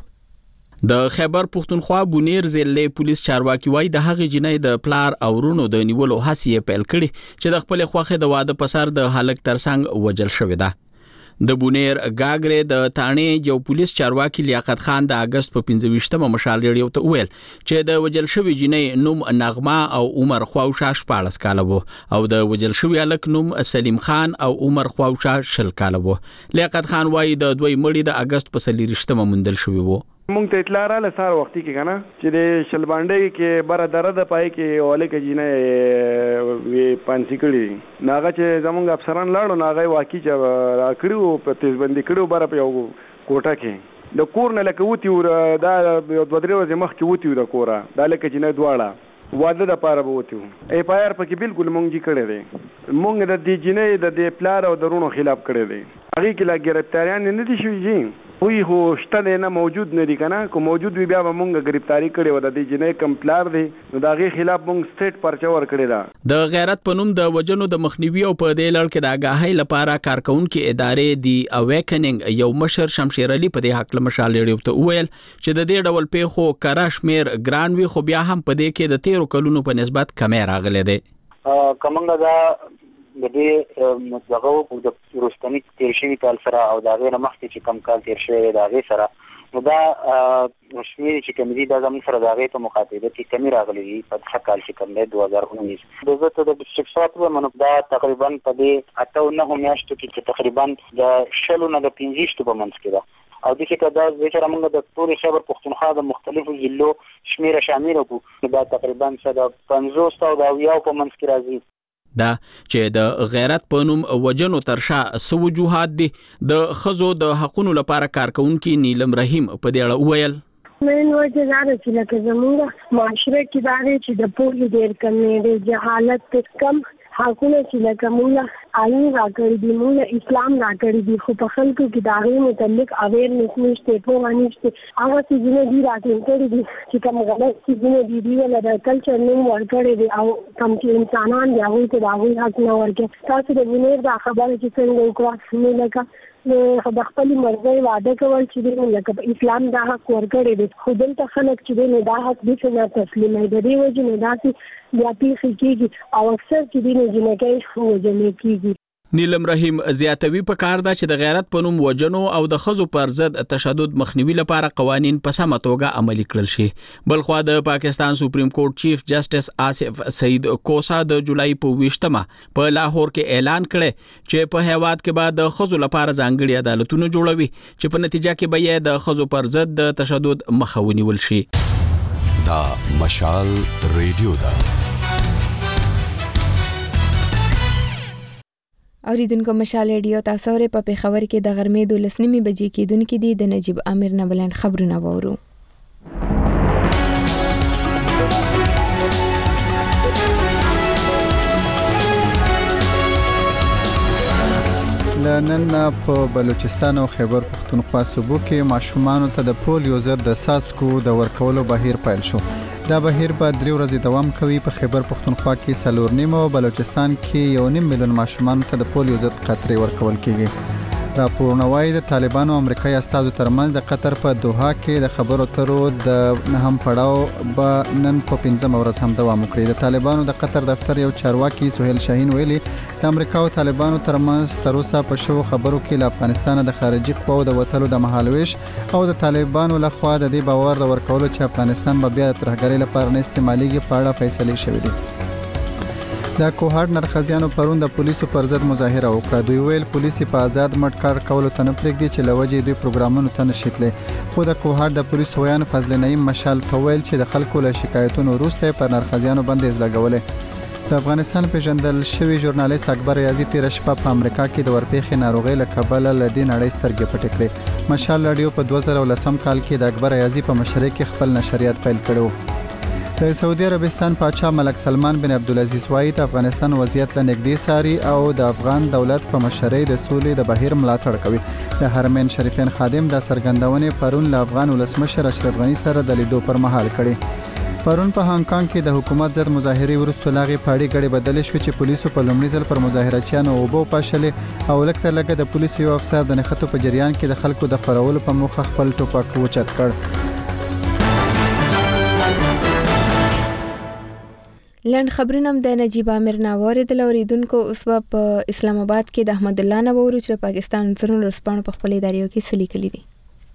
د خیبر پښتونخوا بونیر ضلع پولیس چارواکي وای د هغې جنۍ د پلار او ورونو د نیولو هڅې پیل کړي چې د خپل خوخه د واده په سر د هلک ترڅنګ وجل شوې ده. د بونیر گاګره د تانې یو پولیس چارواکي لیاقت خان د اگست په پنځه ویشتمه مشال ریډیو ته ویل چې د وجل شوی جنۍ نوم نغمه او عمر خواوشا شپاړس کاله وو او د وجل شوی الک نوم سلیم خان او عمر خواوشا شل کاله وو. لیاقت خان وای د دوی مړي د اگست په څلورویشتمه موندل شوی وو. مونږ ته اطلاع رااله سار وختي کې کنه چې د شلبانډي کې بره دره د پای کې اوله کې جنې وی پانسی کړي ناغه چې زمونږ افسران لاړو ناغه واقعي چې را کړو په تیزبندي کړو بره په یو کوټه کې د کور نه لکه وتی ور دا د بدرې ورځې مخ کې وتی د کوره دا لکه جنې دواړه واده د پاره بوتیو ای پای آر پکې بالکل مونږ جی کړی دی. مونږ د دې جنې د دې پلار او درونو خلاف کړی دی. هغه کې لا گرفتاریان نه دي شوي جی وی هو شته نه موجود نه دي کنه کو موجود وی بیا مونږه گرفتاری کړي و د دې جنې کمپلار دی نو دا غي خلاف مونږ سټیټ پرچا ور کړی دا. د غیرت پنوم د وجنو د مخنیوي او په دې لړ کې د آگاهی لپاره کارکونکو ادارې دی اویکننګ یو مشر شمشیر علي په دې حق له مشال لري ته ویل چې د دې ډول پیخو کراش میر ګران وی خو بیا هم په دې کې د تیرو کلونو په نسبت کمې راغلي دي. کومنګ دا د دې دغه د روستنی تیر شوی کال سره او دا غیر مخکې چې کم کال تیر شوی دا غي سره نو دا شمیر چې کوم دي دا زموږ سره دا غي په مخاطبه کې کمی راغلي په ښه کال چې کوم دی دوه هزار اونیس د زړه د ډسټریکټ سره منو دا تقریبا په دې اته نه میاشتو کې تقریبا د شلو نه د پنځه په منځ کې ده او د څه کدا ذکر موږ د ټول خبر پښتونخوا د مختلفو ضلعو شمیره شامل وو دا تقریبا څه د پنځوس او د یو په منځ کې راځي. دا چې د غیرت په نوم وجنو ترشا سو وجوهات دي د خزو د حقوقو لپاره کارکونکو نیلم رحیم په دې اړه ویل مین وجه دا چې لکه زموږ معاشره کې دا چې د پوهې ډېر کم دی جهالت کم حقونه چې لکه موږ آئین راکړي دي موږ اسلام راکړي دي خو په خلکو کې دا غي متعلق اویرنس نشته پوهه نشته هغه چې دې دي راکړي دي چې کوم غلط چې دې دي ولا د کلچر نوم ورکړي دي او کوم چې انسانان دی هغه ته دا غي حق نه ورکړي تاسو د ونیر دا خبره چې څنګه وکړه نو لکه د خپل مرزي وعده کول چې دې لکه اسلام دا حق ورکړي دي خو دلته خلک چې دې دا حق دې نه تسلیمي د دې وجه نه داسې بیا پیښې کېږي او اکثر چې دې نه جنکې وجلې کېږي. نیلم رحیم زیاتوي په کار دا چې د غیرت په نوم وجنو او د خزو پر ضد تشدد مخنیوي لپاره قوانين په سمه توګه عملي کړل شي. بلخو د پاکستان سپریم کورټ چیف جسټس آصف سعید کوسا د جولای په ویشتمه په لاهور کې اعلان کړي چې په هیواد کې بعد د خزو لپاره ځانګړي عدالتونه جوړوي چې په نتیجه کې به د خزو پر ضد د تشدد مخه ونیول شي. دا مشال ریډیو دا. اوریدونکو مشال ریډیو تاسو لري په پیښور کې د غرمې د لسنیمې بجې کېدونکې دي د نجیب امیر نه بلند خبرونه وورو. لنن په بلوچستان او خیبر پختونخوا صوبو کې ماشومانو ته د پولیو ضد د ساسکو د ورکولو بهیر پیل شو. دا بهیر به درې ورځې دوام کوي. په خیبر پختونخوا کې څلور نیم او بلوچستان کې یو نیم میلیون ماشومانو ته د پولیو ضد قطرې ورکول کیږي. راپورونه وايي د طالبانو او امریکایي استازو ترمنځ د قطر په دوحه کې د خبرو اترو د نهم پړاو به نن په پنځم ورځ هم دوام وکړي. د طالبانو د قطر دفتر یو چارواکي سهیل شاهین ویلي د امریکا او طالبانو ترمنځ تر اوسه په شو خبرو کې له افغانستان د خارجي قواو د وټلو د مهالويش او د طالبانو لخوا د دې باور د ورکولو چې افغانستان به بیا د ترهګرۍ لپاره نه استعماليږي په اړه فیصله شوې ده. د کوهاټ نرخزیانو پرون د پولیسو پر ضد مظاهره وکړه. دوی ویل پولیس په آزاد مټ کار کولو ته نه پرېږدي چې لوجې دوی پروګرامونو ته نشیتلې. خو د کوهاټ د پولیسو ویان فضل نعیم مشال تویل چې د خلکو له شکایتونو وروسته پر نرخزیانو باندې ځلګولې. د افغانستان پیژندل شوی ژورنالیست اکبر ریاضي تیر شپه په امریکا کې د ورپېخې ناروغۍ له کبله لدې نړۍ سترګې پټې کړې. مشال رادیو په دوه زره ولسم کال کې د اکبر ریاضي په مشرۍ کې خپل نشریات پیل کړو. د سعودي عربستان پاچا ملک سلمان بن عبدالعزیز وايي د افغانستان وضعیت له نږدې ساري او د افغان دولت په مشرۍ د سولې د بهیر ملاتړ کوي. د حرمین شریفین خادم د سرګندونې پرون له افغان ولسمشر اشرف غنی سره د لیدو پر مهال کړي. پرون په هانګ کانګ کې د حکومت ضد مظاهرې وروسته لاغي پاړې غړي بدل شو چې پولیسو په لومړي ځل پر مظاهرچیانو وبو پاشلې او لکه لکه د پولیسو یو افسر د نښتو په جریان کې د خلکو د خورولو په موخه خپل ټوپک وچت کړ. لند خبرونه د نجیب امیر ناوړ د لوریدونکو اوس په اسلام آباد کې د احمد الله ناوړ چې پاکستان سرونو رسپانو په خپل اداریو کې سلی کلی دي.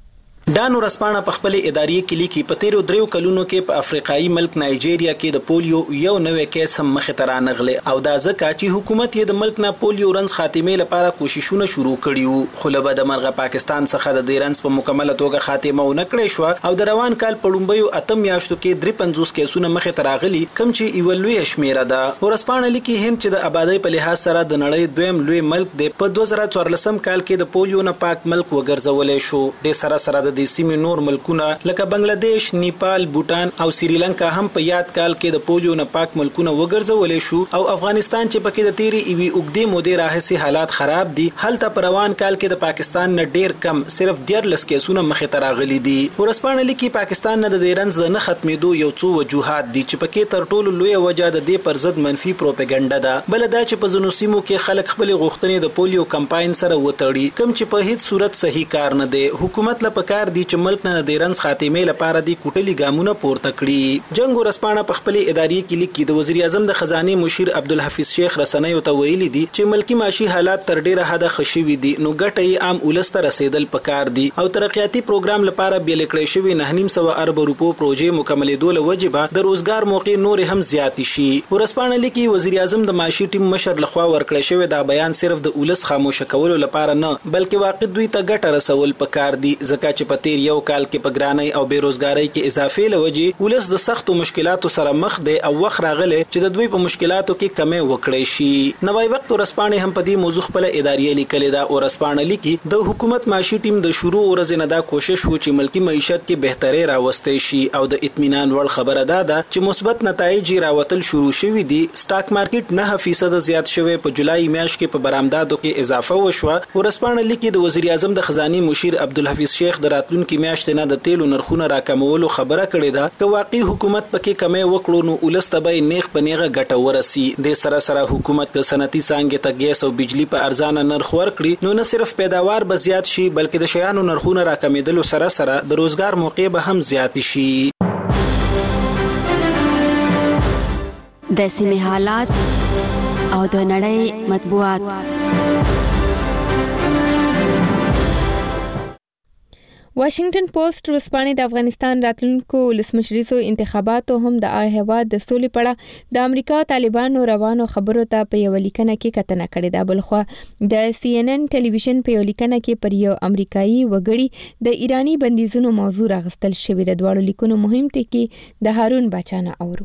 دانو رسپانه په خپل اداري کې لیکي په تیرو دریو کلونو کې په افریقایي ملک نایجیریا کې د پولیو یو نوې کیس هم مخ ته رانغله او دا ځکه چې حکومت یې د ملک نه پولیو رنز خاتمه لپاره کوششونه شروع کړیو. خو له بده مرغه پاکستان څخه د دې رنز په مکمله توګه خاتمه ونه کړې شو او د روان کال په لومبیو اتم میاشتو کې درې پنځوس کیسونه مخ ته راغلي کم چې ایولوي شمیره ده. ورسپانه لیکي هند چې د آبادی په لحاظ سره د نړۍ دویم لوی ملک دی په دوه زره څوارلسم کال کې د پولیو نه پاک ملک وګرځولې شو. د سره سره د سیمې نور ملکونه لکه بنگلاديش، نیپال، بوتان او سریلانکا هم په یاد کال کې د پولیو نه پاک ملکونه وګرځولې شو او افغانستان چې پکې د تیری ایوي اوګدې مودې راهسي حالات خراب دي هلته پر روان کال کې د پاکستان نه ډیر کم صرف ډیر لس کیسونه مخې ته راغلي دي. ورسپانه لیکي پاکستان نه د ډیرنز نه ختمېدو یو څو وجوهات دي چې پکې تر ټولو لوی وجه د دې پر ضد منفي پروپاګاندا ده. بل دا چې په ځینو سیمو کې خلک خپل غوښتنې د پولیو کمپاین سره وتړي کوم چې په هیڅ صورت صحیح کار نه دی. حکومت له پکار دی چې ملک نه د رنز خاتمه لپاره دی کوټلي ګامونه پورته کړي. جنگ ورسپانه په خپل اداري کې لیکي د وزیر اعظم د خزانه مشیر عبدالحفیظ شیخ رسنۍ ته ویلي دي چې ملکی معاشي حالات تر ډیره حده خشوي دي نو ګټه عام ولست رسیدل پکار دي او ترقیاتي پروګرام لپاره بیل کړی شوی نه نیم سو ارب روپو پروژې مکملېدو له وجبه د روزګار موقع نور هم زیات شي. ورسپانه لیکي وزیر اعظم د معاشي ټیم مشر لخوا ورکړی شوی دا بیان صرف د ولس خاموش کولو لپاره نه بلکې واقع دوی ته ګټه رسول پکار دي ځکه چې په تیر یو کال کې په ګرانۍ او بیروزګاری کې اضافه لوجي ولس د سختو مشکلاتو سره مخ دی او وخت راغلی چې د دوی په مشکلاتو کې کمی وکړي شي. نوای وخت ورسپانه هم په دې موضوع خپل اداري لیکلې ده. ورسپانه لیکي د حکومت معاشي ټیم د شروع ورځې نه دا کوشش و چې ملکی معیشت کې بهتري راوستي شي او د اطمینان وړ خبره ده چې مثبت نتایج راوتل شروع شوي دي. سٹاک مارکیټ نه فیصد زیات شوی په جولای میاشت کې په برآمداتو کې اضافه وشوه. ورسپانه لیکي د وزیر اعظم د خزانه مشیر عبدالحفیظ شیخ د راتلونکي میاشت نه د تیلو نرخونه راکمولو خبره کړې ده چې واقعي حکومت پکې کمی وکړو نو ولست به نیغ په نیغه ګټه ورسي. د سره سره حکومت د صنعتي څانګې ته ګیس او بجلی په ارزانه نرخ ورکړي نو نه صرف پیداوار به زیات شي بلکې د شیانو نرخونه راکمېدل سره سره د روزګار موقع به هم زیات شي. د سیمې حالات او د نړۍ مطبوعات. واشنگټن پوسټ ورسپانې د افغانستان راتلونکو ولسمشریزو انتخاباتو هم د هیواد د سولې پړه د امریکا طالبانو روانو خبرو ته په یو لیکنه کې کتنه کړې ده. بلخو د سی ان ان ټلویزیون په یو لیکنه کې پر یو امریکایي وګړي د ایرانی بندیزونو موضوع راغستل شوې ده. دواړو لیکونو مهم ټکي د هارون بچانه اورو.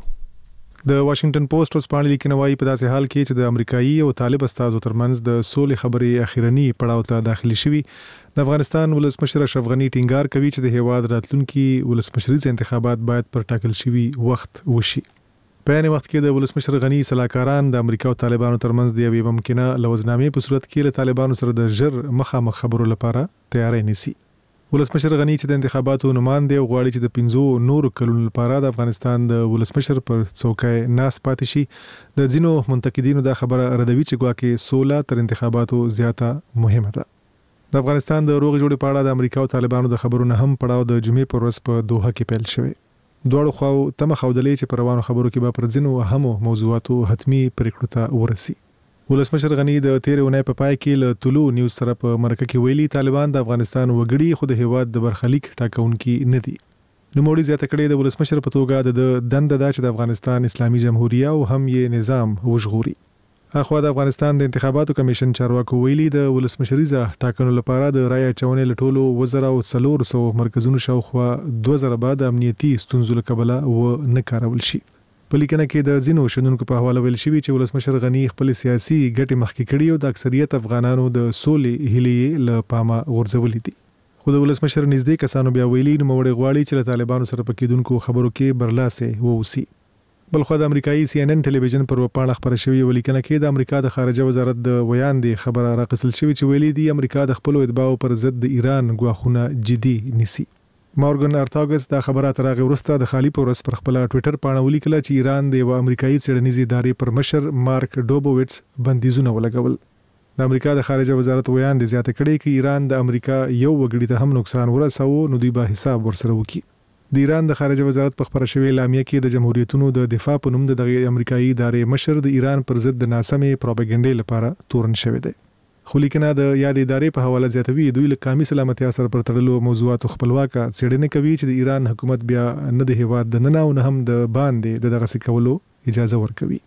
د واشنگټن پوسټ ورسپانې لیکنه وايي په داسې حال کې چې د امریکایي او طالب استازو ترمنځ د سولې خبرې اخیرنی پړاو ته داخلي شوي، د افغانستان ولسمشر اشرف غنی ټینګار کوي چې د هیواد راتلونکي ولسمشریز انتخابات باید پر ټاکل شوي وخت وشي. په یانه وخت کې د ولسمشر غنی صلاحکاران د امریکا او طالبانو ترمنځ د یوې ممکنه لوزنامې په صورت کې له طالبانو سره د ژر مخامخ خبرو لپاره تیاری نیسي. ولسمشر غنی چې د انتخاباتو نماینده او غواړي چې د پنځو نورو کلونو لپاره د افغانستان د ولسمشر پر څوکۍ ناس پاتې شي، د ځینو منتقدینو دا خبره ردوي چې ګواکې سوله تر انتخاباتو زیاته مهمه ده. د افغانستان د روغ جوړې په اړه د امریکا او طالبانو د خبرو نه هم پړاو د جمعې پر ورځ په دوحه کې پیل شوی. دواړو خواو تمه ښودلې چې پر روانو خبرو کې به پر ځینو اهمو موضوعاتو حتمی پریکړو ته ورسي. ولسمشر غنی د تیر اونۍ په پای کې له طلوع نیوز سره په مرکه کې ویلي طالبان د افغانستان وګړي خو د هیواد د برخلیک ټاکونکي نه دي. نوموړي زیاته کړې د ولسمشر په توګه د دنده ده چې د افغانستان اسلامي جمهوریت او هم یې نظام وژغوري. اخوا د افغانستان د انتخاباتو کمیشن چارواکو ویلي د ولسمشریزه ټاکنو لپاره د رای اچونې لټولو وزره او څلور سو مرکزونو شاوخوا دوه زره بعد امنیتي ستونزو له کبله و نه کارول شي. په لیکنه کې د ځینو شنونکو په حواله ویل شوی چې ولسمشر غنی خپل سیاسي ګټې مخکې کړي او د اکثریت افغانانو د سولې هیلې له پامه غورځولې دي. خو د ولسمشر نږدې کسانو بیا ویلي نوموړي غواړي چې له طالبانو سره په کېدونکو خبرو کې برلاسه ووسی. بلخو د امریکایي سی ان ان ټلویزیون پر وپاڼه خبره شوې ولیکنه کې د امریکا د خارجه وزارت د ویاندې خبره راغسل شوې چې ویلي دي امریکا د خپل ادعاو پر ضد د ایران غواخونه جدي نیسي. مورګن ارتاګس دا خبره ترغه ورسته د خالی پورس پر خپل ټوئیټر پاڼه ولیکله چې ایران د یو امریکایي څېړنیزې ادارې پر مشر مارک ډوبوویټس بندیزونه ولګول. د امریکا د خارجه وزارت ویاندې زیاته کړې چې ایران د امریکا یو وګړي ته هم نقصان ورسوي نو دوی به حساب ورسره وکړي. د ایران د خارجه وزارت په خبره شوی اعلامیه کې د جمهوریتونو د دفاع په نوم د امریکایي ادارې مشر د ایران پر ضد د ناسمې پروپاګاندا لپاره تورن شوی دی. خو لیکنه د یاد ادارې په حواله زیاتوي دوی له قومي سلامتیا سره پر تړلو موضوعاتو خپلواکه څېړنه کوي چې د ایران حکومت بیا نه د هیواد د نه او نه هم د باندې د دغه سکولو اجازه ورکوي.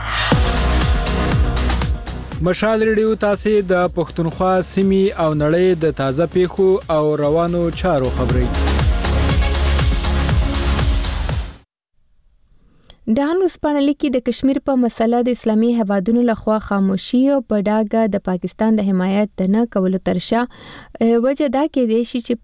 مشال ریډیو تاسو د پښتونخوا سیمې او نړۍ د تازه پیښو او روانو چارو خبري د هنوز پانل کې د کشمیر په مسله د اسلامي هیوادونو لخوا خاموشي او په ډاګه د پاکستان د حمایت د نه کولو ترشا وجه دا کې دی چې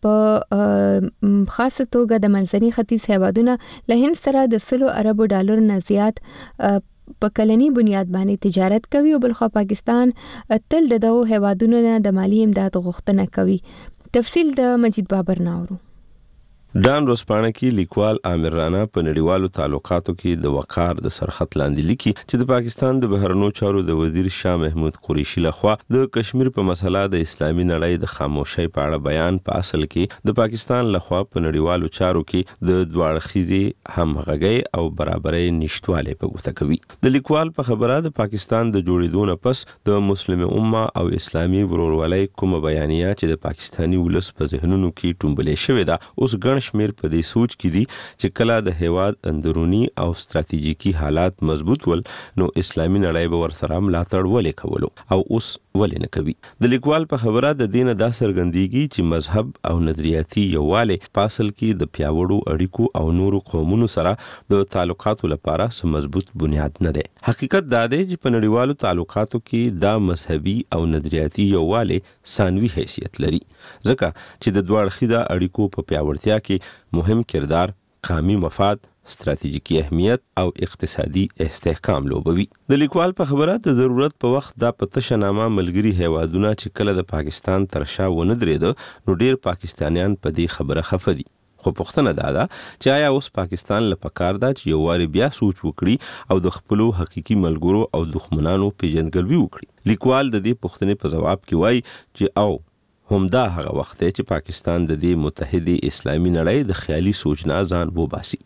په خاصه توګه د منځني ختیځ هیوادونو له هند سره د سلو اربو ډالر نه زیات په کلنی بنیاد باندې تجارت کوي او بلخو پاکستان تل دغه هیوادونو نه د مالی امداد غوښتنه کوي. تفصیل د مجید بابر ناورو. ډان روسپانه کې لیکوال عامر رانا په نړیوالو تعلقاتو کې د وقار د سرخط لاندې لیکي چې د پاکستان د بهرنیو چارو د وزیر شاه محمود قریشي لخوا د کشمیر په مسله د اسلامي نړۍ د خاموشۍ په اړه بیان په اصل کې د پاکستان لخوا په نړیوالو چارو کې د دوړخیزي همغږي او برابرۍ نشټواله په ګوته کوي. د لیکوال په خبره د پاکستان د جوړېدو نه پس د مسلمان امه او اسلامي ورورولۍ کومه بیانیه چې د پاکستاني ولس په ذهنونو کې ټومبلې شوې ده اوس ګڼ شمیر په دې سوچ کې دي چې کله د هیواد اندرونی او ستراتیژیکي حالات مضبوط ول نو اسلامي نړۍ به ورسره ملاتړ ولې کولو او اوس ولې نه کوي. د لیکوال په خبره د دین دا څرګندېږي چې مذهب او نظریاتي یووالی په اصل کې د پیاوړو اړیکو او نورو قومونو سره د تعلقاتو لپاره سم مضبوط بنیاد نه دی. حقیقت دا دی چې په نړیوالو تعلقاتو کې دا مذهبي او نظریاتي یووالی ثانوي حیثیت لري ځکه چې د دوه اړخیزه اړیکو په پیاوړتیا کې مهم کردار قومي مفاد، ستراتیژیکي اهمیت او اقتصادي استحکام لوبوي. د لیکوال په خبره د ضرورت په وخت دا په تشنامه ملګری هیوادونه چې کله د پاکستان تر شا ونه درېده نو ډیر پاکستانیان په دې خبره خفه دي. خو پوښتنه دا ده چې آیا اوس پاکستان له پکار ده چې یو واری بیا سوچ وکړي او د خپلو حقيقي ملګرو او دښمنانو پیژندګلوي وکړي. لیکوال د دې پوښتنې په جواب کې وایي چې او همدا هغه وخت چې پاکستان د دې متحده اسلامي نړۍ د خیالي سوچ نه ځان وباسي.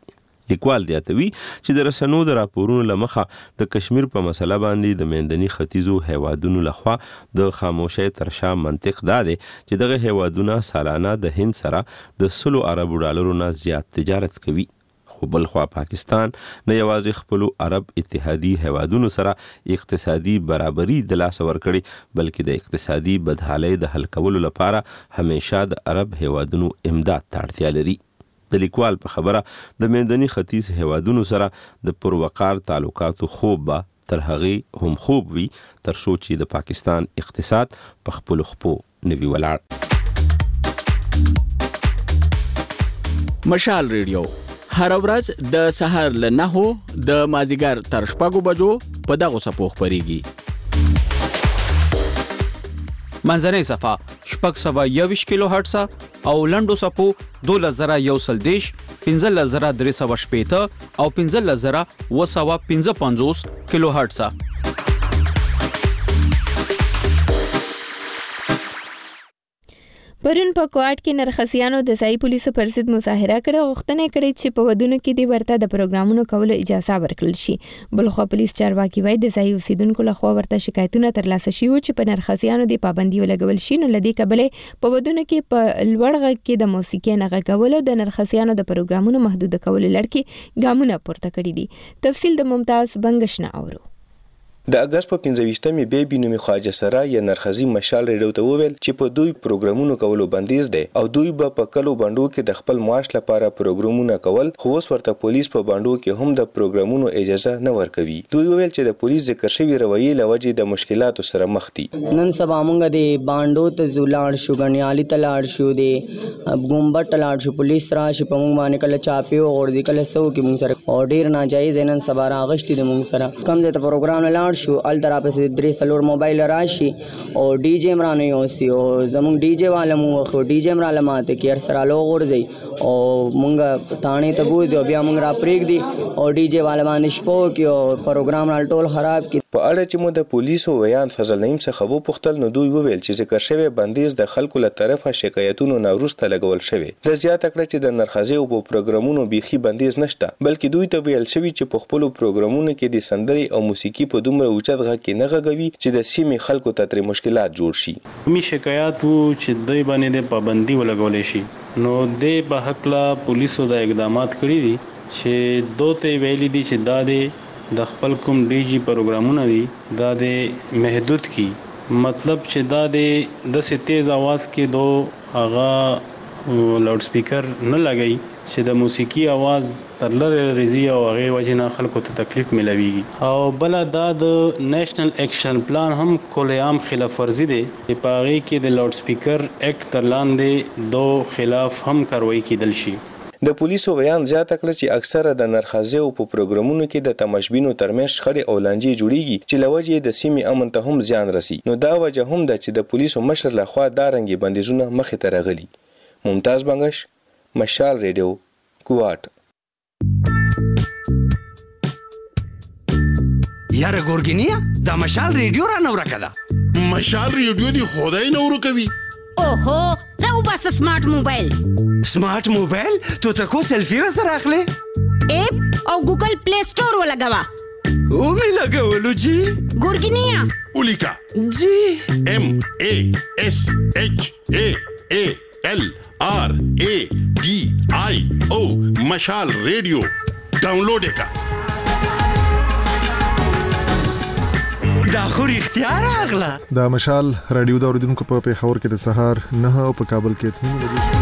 لیکوال دیاتوي چې د رسنو د راپورونو لمخه د کشمیر په مسله باندې د میندني ختیځو هیوادونو لخوا د خاموشۍ ترشا منطق دا دی چې دغه هیوادونه سالانه د هند سره د سلو اربو ډالرو نه زیات تجارت کوي. خو بل خوا پاکستان نه یوازې خپل عرب اتحادی هیوادونو سره اقتصادي برابرۍ د لاس ورکړي بلکې د اقتصادي بدحالۍ د حل کولو لپاره همیشه د عرب هیوادونو امداد ته اړتیا لري. د لیکوال په خبره د میندني ختیځ هیوادونو سره د پروقار تعلقاتو خوب به تر هغې هم خوب وي تر څو چې د پاکستان اقتصاد په خپلو خپو نه وي ولاړ. مشال ریډیو هر ورځ د سهار له نهو د مازیګر تر شپږو بجو په دغو څپو خپرېږي. منځنۍ صفه شپږ سوه یوویشت کیلو هرټز او لنډو صفو دولس زره یو سل دېرش، پنځلس زره درې سوه شپېته او پنځلس زره اوه سوه پنځه پنځوس کیلو هرټز. پرون په کوټ کې نرخسیانو د ځای پولیسو پر ضد مظاهره کړې، غوښتنه کړې چې په ودونو کې د ورته د پروګرامونو کولو اجازه ورکړل شي. بلخو پولیس چارواکي وایي د ځای اوسیدونکو لخوا ورته شکایتونه ترلاسه شوي چې په نرخسیانو د پابندي ولګول شي، نو لدې کبلې په ودونو کې په لوړ غږ کې د موسیقي نه غږولو د نرخسیانو د پروګرامونو محدود کولو لړ ګامونه پورته کړي دي. تفصیل د ممتاز بنگشنه اورو. د اگست په پنځه ویشتمې بیبي نومي خواجه سره یا نرخزي مشال ریډیو ته وویل چې په دوی پروګرامونو کولو بندیز دی او دوی به په کلو باندو کې د خپل معاش لپاره پروګرامونه کول، خو اوس ورته پولیس په باندو کې هم د پروګرامونو اجازه نه ورکوي. دوی وویل چې د پولیس ذکر شوی رویې له وجې د مشکلاتو سره مخ دي. نن سبا موږ د باندو ته زولاړ شو، غنیالي ته لاړ شو، د ګومبټ ته لاړ شو، پولیس راشي په موږ باندې کله چاپی وغورځي کله سو کې موږ سره او ډیر ناجایز نن سبا راغشتي د موږ سره کم د پروګرام لاړ شو ال طرف سے درې سلور موبایل راشي او ډي جی مرانه یوسي او زمون ډي جی والم خو ډي جی مرا لماته کې سره لو غورځي او مونږ تانه ته بوځو بیا مونږ را پریک دي او ډي جی والا باندې شپو کې پروګرام رال ټول خراب کی. په اړه چې مو د پولیسو ویان فضل نعیم څخه و پوښتل نو دوی وویل چې ذکر شوی بندیز د خلکو له طرفه شکایتونو نه وروسته لګول شوی. د زیاته کړه چې د نرخزي او په پروګرامونو بيخي بندیز نشته بلکې دوی ته ویل شوی چې په خپل پروګرامونو کې د سندري او موسیقي په دومره اوچت غږ کې نه غږوي چې د سیمې خلکو ته تر مشکلات جوړ شي. می شکایت وو چې دوی باندې د پابندي ولګول شي، نو د په حق لا پولیسو د اقدامات کړی دي چې دوته ویلي دي چې دا د د خپل کوم ډي جی پروګرامونه دي دا د محدود کی، مطلب چې دا د د سي تیز आवाज کې دو هغه لاوډ سپیکر نه لګي چې د موسیقي आवाज تر لره رضی او هغه وجنه خلکو ته تکلیف ملويږي. او بل دا د نېشنل اکشن پلان هم کله عام خلاف ورزي دي چې پاره کې د لاوډ سپیکر اکټ تر لاندې دو خلاف هم کاروایی کیدل شي. د پولیسو بیان زیاته کړ چې اکثره د نرخزي او په پروګرامونو کې د تماشبینو ترمنځ شخړې او لانجې جوړیږي چې لوجې د سیمې امن ته هم زیان رسي. نو دا وجه هم ده چې د پولیسو مشر لخوا دا رنګي بندیزونه مخې ته راغلي. ممتاز بنگش، مشال ریډیو، کوټ. یاره ګورګینیا دا مشال ریډیو را نو راکړه. مشال ریډیو دی خدای نو ورکوي. اوهو راو بس سمارټ موبایل. سمارټ موبایل تو ته کو سیلفی را سره اخلي؟ اپ او ګوګل پلی سٹور ولګوا. او می لګولو جی. ګورګینیا. اولیکا. جی. ام ا اس اچ ا ا ال آر ا ډي آی او مشال ریډیو ډاونلوډ کا. دا خو اختیار اغلا. دا مشال رادیو دا اوریدونکو په پیښور کې د سهار نه او په کابل کې تنظیم لري.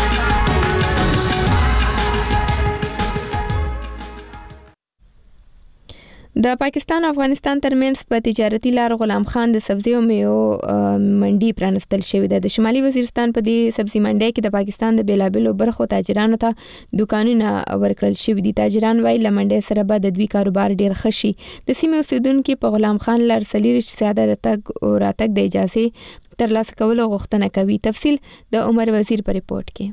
د پاکستان او افغانستان ترمنځ په تجارتي لار غلام خان د سبزی او میوه منډي پرانستل شوې ده. د شمالي وزیرستان په دې سبزی منډي کې د پاکستان د بیلابلو برخو تاجرانو ته دکانونه ورکړل شوې دي. تاجران وايي لمنډي سره به د دوی کاروبار ډیر خشي. د سیمې اوسیدونکو په غلام خان لار سلیریش ساده راتګ او راتګ د اجازه ترلاسه کولو غوښتنه کوي. تفصیل د عمر وزیر په ریپورت کې.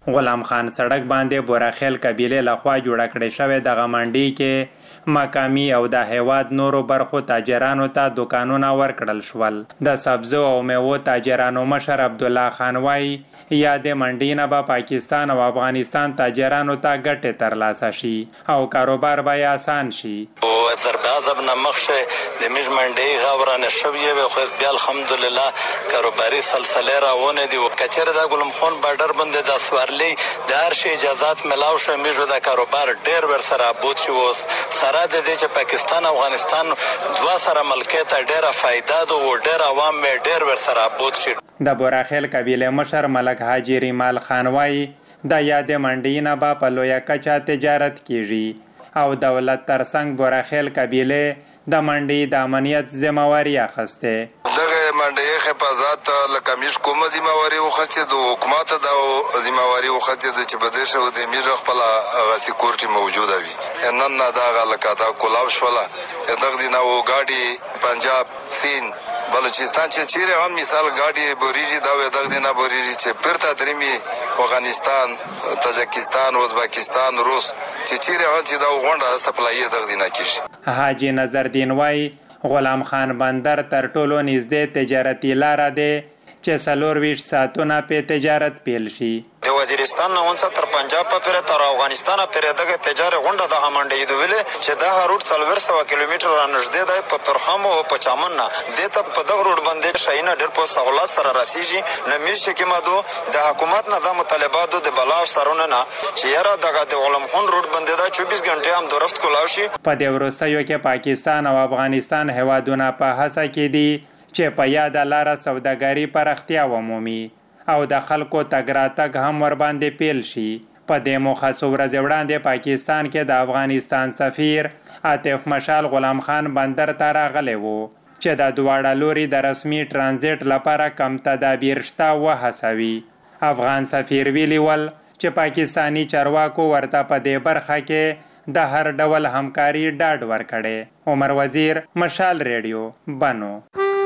غلام خان سړک باندې بوراخیل قبیله لخوا جوړ کړی شوی د غمنډي کې مقامی او د هیواد نورو برخو تاجرانو ته دکانونه ورکړل شول. د سبزو او میوو تاجرانو مشر عبد الله خان وایي یاد منډي نه به پاکستان او افغانستان تاجرانو ته ګټه ترلاسه شي او کاروبار به آسان شي. او ضربازب نه مخشه د میج منډي غوړنه شوی به خو بیا الحمدلله کاروباري سلسله راونه دي. کچره د ګلم خان بارډر باندې د سوارلي د هر شي اجازهات ملاو شو میجو د کاروبار ډیر ور سره بوت شو سره د دې چې پاکستان او افغانستان دوا سره ملکیت ډیره فائدہ او ډیر عوام می ډیر ور سره بوت شي. د بوراخیل قبیله مشر ملک حاجی ریمال خان وایي د یاد منډي نه به په لویه کچه تجارت کیږي او دولت ترڅنګ بوراخیل قبیله د منډي د امنیت ذمہواری اخسته. دغه منډي حفاظت لکه میش کومه ذمہواری وخته د حکومت د ذمہواری وخته چې بده شو د میش خپل غ سکیورټي موجوده وي نن نه دا لکه دا کولاو شوله دغه دینه و ګاډي پنجاب سین بلوچستان چې چیرې هم مثال ګاډي بوریږي دا دغه دینه بوریږي چې پرته درمي افغانستان تاجکستان ازبکستان روس چې چیرې هم چې دا غونډه سپلای دغه دینه کیږي. حاجی نظردین وای غلام خان بندر تر ټولو نږدې تجارتي لار ده چې څلور ویشت ساعتونه په تجارت پیل شي. د وزیرستان نه ونڅ تر پنجاب په پیر تر افغانستان پیر دغه تجارت غونډه د همنډي دی ویل چې دا روټ څلور سوه کیلومتر را نږدې دی په ترخم او په چمن نه د ته په دغه روټ باندې شاینه ډېر په سہولت سره راسیږي نه میشه کې ماده د حکومت نه د مطالباتو د بلاو سرونه نه چې یاره دغه د علم خون روټ باندې دا چوبیس غنټه هم درفت کولاو شي. په دې وروستیو کې پاکستان او افغانستان هیوادونه په هڅه کې دي چې په یاد لاره سوداګري پراختیا ومومي او د خلکو تګ راتګ هم ور باندې پیل شي. په دې موخه څو ورځې وړاندې پاکستان کې د افغانستان سفیر عاطف مشال غلام خان بندر ته راغلی و چې د دواړه لوري د رسمي ترانزیت لپاره کم تدابیر شته وهڅوي. افغان سفیر ویلي ول چې پاکستانی چارواکو ورته په دې برخه کې د هر ډول همکاري ډاډ ورکړي. عمر وزیر، مشال ریډیو، بنو.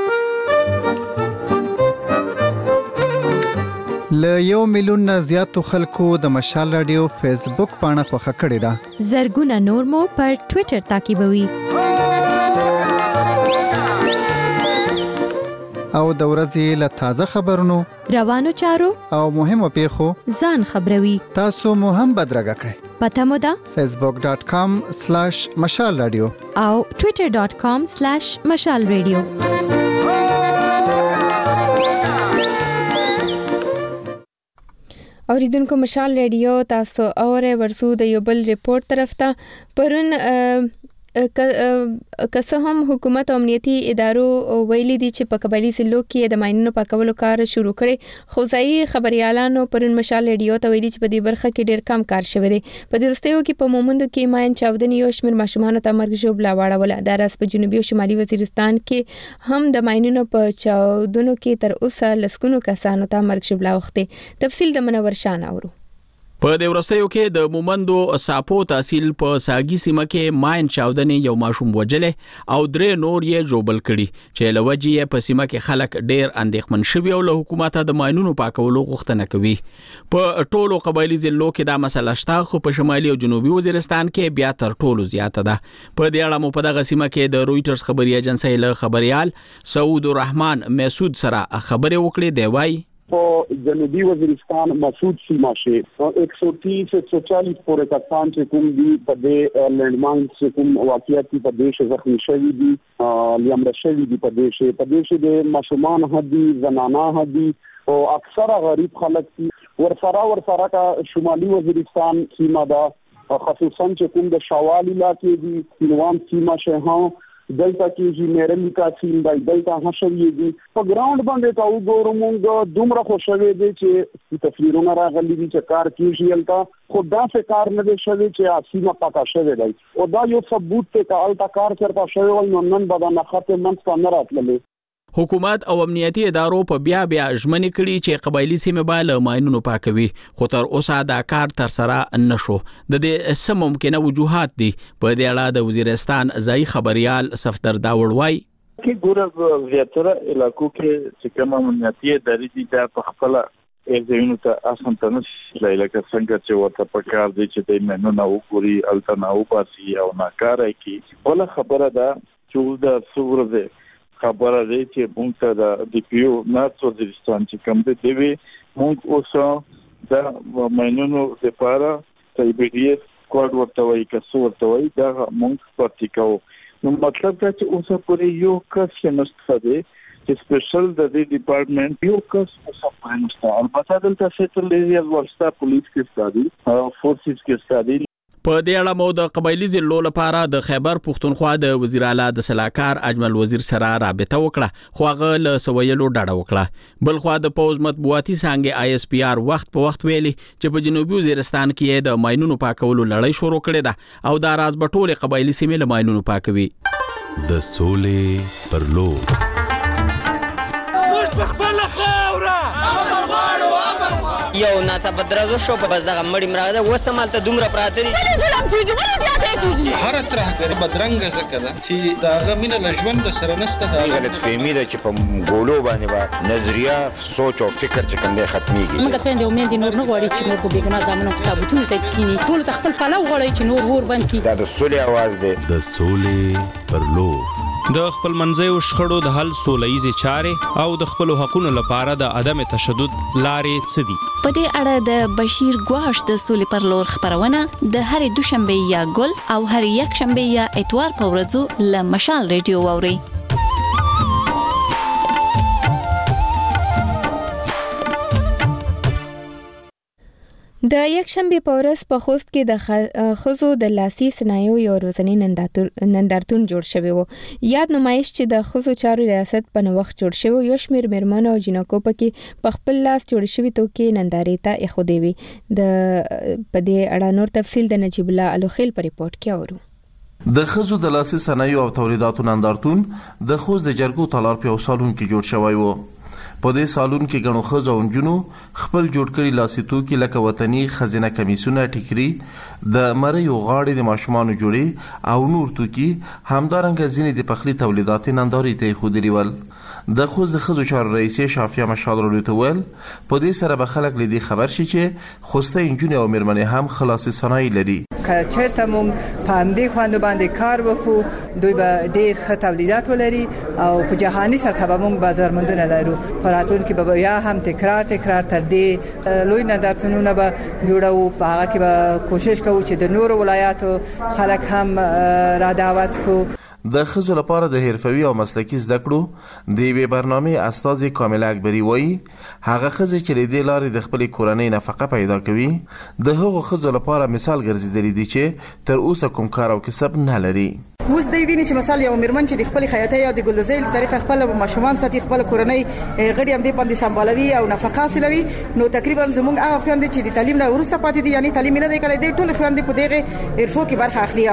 ل یو میلیون نه زیاتو خلکو د مشال رادیو فیسبوک پاڼه خوښه کړې ده. زرګونه نور مو پر ټوئیټر تعقیبوي. او د ورځې له تازه خبرونو، روانو چارو او مهمو پیښو ځان خبروي. تاسو مو هم بدرګه کړئ. پته مو ده فیسبوک ډاٹ کام سلیش مشال رادیو او ټوئیټر ډاٹ کام سلیش مشال رادیو. اوریدونکو مشال ریډیو تاسو اوره ورسو د یو بل ریپورت طرف ته پرون که هم حکومت او امنیتي ادارو ویلي دي چې په قبایلی سلو کې د ماینونو پاکولو کار شروع کړي، خو ځایي خبريالانو پرون مشال ریډیو ته ویلي چې په دې برخه کې ډیر کم کار شوی دی. په دې وروستیو کې په مومندو کې ماین چاودنې یو شمېر ماشومان ته مرګ ژوبله واړوله. دا راز په جنوبي او شمالي وزیرستان کې هم د ماینونو په چاودنو کې تر اوسه لسګونو کسانو ته مرګ ژوبله وخته. تفصیل د منور شان اورو. په د ورستیو کې د مومندو ساپو تحصیل په ساګي سیمه کې ماین چاودنې یو ماشوم وجلې او درې نور یې جوړبل کړي چې لوجي یې په سیمه کې خلک ډېر اندېښمن شوي او له حکومت د ماینونو پاکولو غوښتنه کوي. په ټولو قبایلی ضلعو کې دا مسله شته، خو په شمالي او جنوبي وزیرستان کې بیا تر ټولو زیاته ده. په دې اړه مو په دغه سیمه کې د رويټرز خبري ایجنسۍ له خبريال سعود الرحمن مسعود سره خبرې وکړې. دی وايي په جنوبي وزیرستان مسعود سیما شي ایک سو تیس ایک سو چالیس پورې کسان چې کوم دي په دې لینډ ماین چې کوم واقعیت په دې شي زخمی شوي دي لیامره شوي دي په دې شي په دې شي د ماشومان هدي زنانه هدي او اکثره غریب خلک دي. ورسره ورسره کا شمالي وزیرستان سیما دا خصوصا چې کوم د شوال علاقې دي سینوان سیما شهان دلته کې چې مېرلی کا سیم دی دلته هشوي دي په ګراوند باندې تا وګورم دومره خوشاله دي چې تصویرونه راغلي دي چې کار کیږي الته خو دا څه کار نه دی شوی چې اسیمه پاکه شوی دی او دا یو ثبوت ته کالته کار چرته شوی وای نو نن به نه خاطر منځ نه راتللی. حکومت او امنیتي ادارو په بیا بیا ژمنې کړي چې قبایلی سیمه به له ماینونو پاکوي، خو تر اوسه دا کار تر سره نشو. د دې سم ممکنه وجوهات دي. په دې اړه د وزیرستان ځای خبريال صفدر داوړ وای کې ګوره زیاتره علاقو کې چې کوم امنیتي ادارې دي دا په خپل ایزینو ته اسان ته نه لکه څنګه چې ورته پکار دي چې د مننه وګوري التنا وباسي او ناکاره کی ولا خبره ده چې د صور ده خبره ده چې موږ ته د ډي پی او ناتو د ستان چې کوم دي دی موږ اوسه د مننو لپاره تایبریه کوډ ورته وایي که ورته وایي دا موږ پاتې کوو نو مطلب دا چې اوسه پورې یو کس نشته دی چې سپیشل د دې ډپارټمنټ یو کس اوسه پورې نشته البته دلته سیټل ایریاز ورستا پولیس کې ستادي او فورسز کې ستادي. په دې اړه مو د قبایلی ضلعو لپاره د خیبر پښتونخوا د وزیر اعلی د سلاکار اجمل وزیر سره رابطه وکړه خو هغه له سویلو ډاډه وکړه. بل خو د پوز مطبوعاتي څنګه آی اس پی آر وخت په وخت ویلي چې په جنوبي وزیرستان کې د ماینونو پاکولو لړۍ شروع کړې ده او دا راز بټوله قبایلی سیمې له ماینونو پاکوي. د سولې پر لور یو ناڅه بدرزو شو په بس دغه مړی مراده وسمال ته دومره پراتري هر طرح غری بدرنګ زکه ده چې دا غمینه لژوند سره نسته دا غلط فهمي ده چې په ګولو باندې با نظریه سوچ او فکر چې کنده ختميږي. موږ خويندې امید نور نه غواړي چې نور په بیګنا ځامنو کتابونه ته کینی ټول تخپل پلاو غواړي چې نور ور بند کی. دا د سولې आवाज ده د سولې پر لور د خپل منځیو شخړو د حل سولهیزې چارې او د خپل حقوقو لپاره د عدم تشدد لارې څه دي. په دې اړه د بشیر ګواش د سولې پر لور خبرونه د هر دوشنبه یا ګل او هر یک شنبه یا اتوار په ورځو له مشال ریډیو واوري. د یک شنبه په ورځ په خوست کې د خزو د لاسي صنایعو یو روزنی نندارتون جوړ شوی و. یاد نمایش چې د خزو چارو ریاست په نوښت جوړ شوی یو شمېر میرمنو او جنکو پکې په خپل لاس جوړ شوی توکي نندارې ته اخودي وي. د په دې اړه نور تفصیل د نجیب الله الوخیل په ریپورت کې اورو. د خزو د لاسي صنایعو او تولیداتو نندارتون د خوست د جرګو تالار په سالون کې جوړ شوی و. په دې سالون کې غنو خزو او جنو خپل جوړ کړي لاسي توکي لکه وطني خزینه کمیسونه ټیکري د مریو غاړې د ماشومان جوړي او نور توکي همدارنګه ځینې د پخلي تولیدات نندارې ته خودري ول. د خوست د خزو چار رئیس شافیه مشال رولتول په دې سره به خلک لیدي خبر شي چې خوسته انجونې او میرمنې هم خلاصي صنایع لري. که چیرته مونږ په همدې خواندو باندې کار وکړو دوی به ډېر ښه تولیدات ولري او په جهاني سطح به مونږ بازارموندنه لرو. په راتلونکي به بیا هم تکرار تکرار تر دې لوی نندارتونونه به جوړو. په هغه کې به کوشش کوو چې د نورو ولایاتو خلک هم را دعوت کړو. د خزو لپاره د حرفوي او مسلکي زده کړو د یوې برنامې استاد کامل اکبری وایي هغه خزې چې د دې لارې د خپل کورنۍ نفقه پیدا کوي د هغو خزو لپاره مثال ګرځېدلی دي چې تر اوسه کوم کار او کسب نه لري. اوس دی ویني چې مثال یو میرمن چې د خپل خیاطۍ او د ګلدوزۍ په طریقه خپل ماشومان ساتي خپل کورنۍ غړي هم دې باندې سمبالوي او نفقه حاصلوي. نو تقریبا زموږ هغه خويندې چې د تعلیم نه ورسته پاتې دي یعنی تعلیم نه دی کړی دی ټول خويندې په دغه ارفو کې برخه اخلي.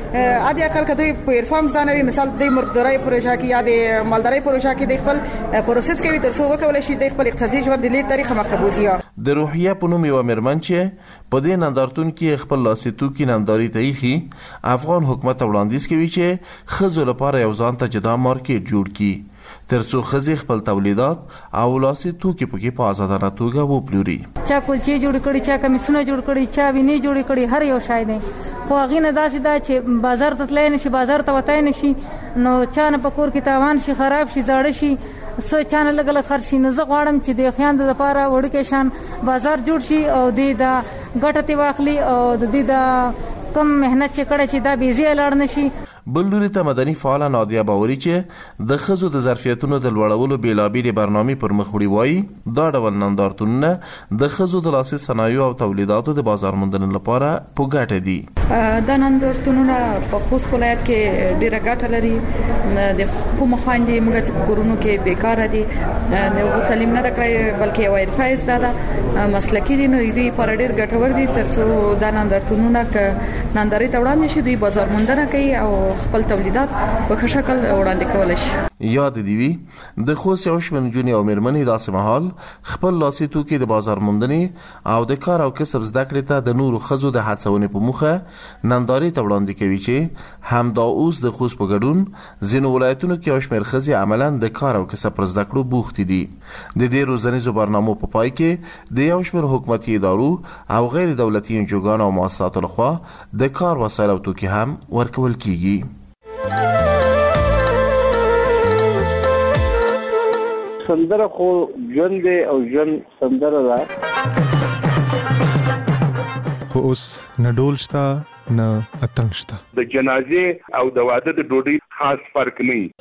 ا دې اقل کدوې په ارفام ځانوي مثال د مرغدارۍ پروژه کې یا د مالدارۍ پروژه کې د خپل پروسس کوي تر څو وکول شي د خپل اقتصادي ژوند د لیک طریقه مخبوزي. د روحیه په نوم یو میرمن چې په دې نندارتون کې خپل لاسي توکي ننداري تاریخي افغان حکومت وړاندیز کوي چې خزو لپاره یو ځان ته جدا مارکیټ جوړ کړي ترڅو خزي خپل تولیدات او لاسي توکي پکې په آزادانه توګه وپلوري. چا کولچې جوړ کړي چا کمیسونه جوړ کړي چا ویني جوړ کړي هر یو شای دی. خو هغه نه داسې دا چې بازار ته تلای نشي بازار ته وتای نشي نو چا نه پکور کې تاوان شي خراب شي زاړه شي سو چانه لګل خرشي نه زه غواړم چې د خیاند لپاره وړکه شان بازار جوړ شي او د دا ګټه تی واخلي او د دې دا کم مهنت چې کړه چې دا بيزي لاړ نشي. بل لوري ته مدني فعال نادیه باوري چې د خزو د ظرفیتونو د لوړولو بیلابېلې برنامې پر مخ وړي وایي دا ډول نندارتونونه د خزو د لاسي صنایعو او تولیداتو د بازار موندنې لپاره په ګټه دي. دا نندارتونونه په خوست ولایت کې ډیره ګټه لري. د کوم خويندې موږ چې کورونو کې بیکاره دي نو تعلیم نه کړی بلکې یو حرفه زده ده مسلکي دي نو دوی پر ډیر ګټور دي ترڅو دا نندارتونونه ک نندارې ته وړاندې شي دوی بازار موندنه کوي او خپل تولیدات په ښه شکل وړاندې کول شي. یاد دی وی د خوست یو شمېر نجونې او مېرمنې داسې مهال خپل لاسي توکي د بازار موندنې او د کار او کسب زده کړې ته د نورو ښځو د هڅونې په موخه نندارې ته وړاندې کوي چې همدا اوس د خوست په ګډون ځینو ولایتونو کې یو شمېر ښځې عملاً د کار او کسب پر زده کړو بوختې دي. د دې روزنیزو برنامو په پای کې د یو شمېر حکومتي ادارو او غیر دولتي انجوګانو او مؤسساتو لخوا د کار وسایل او توکي هم ورکول کیږي. سندره خو ژوند دی او ژوند سندره ده. خو اوس نه ډول شته نه اتڼ شته. د جنازې او د واده د ډوډۍ خاص فرق نه وي.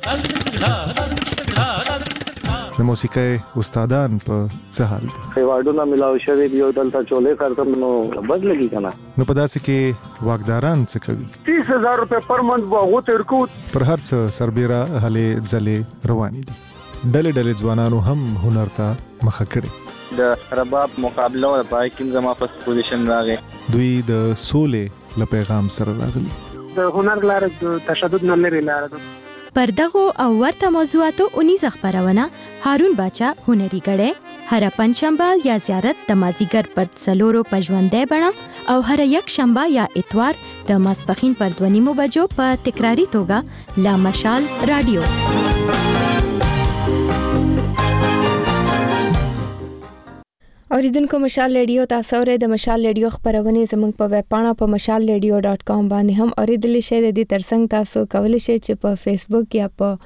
د موسیقۍ استادان په څه حال دي؟ ایوارډونه ملاو شوي دي او دلته چولې کارتم نو بد لګي کنه. نو په داسې کې واکداران څه کوي؟ تیس هزار روپے پر منت به هغو ته ورکو. پر هر څه سربیره هلې ځلې روانې دي. ډلې ډلې ځوانانو هم هنر ته مخه کړې. د رباب مقابله او پای کې زما په پوزیشن راغی. دوی د سولې له پیغام سره راغلي. د هنر لاره د تشدد نه لري لاره ده. پر دغه او ورته موضوعاتو اونیزه خبرونه هارون باچا هنري غړې هر پنځشنبه یا زیارت د مازیګر پر څلورو پژوندې بڼه او هر یک شنبه یا اتوار د ماسپخین پر دوه نیمو بجو په تکراری توګه لا مشال رادیو. اوریدونکو مشال ریډیو تاسو ورې د مشال ریډیو خبرونه زموږ په ویب پاڼه په مشال ریډیو ډاٹ کام باندې هم اوریدل شئ. د دې ترڅنګ تاسو کولی شئ چې په فیسبوک یا په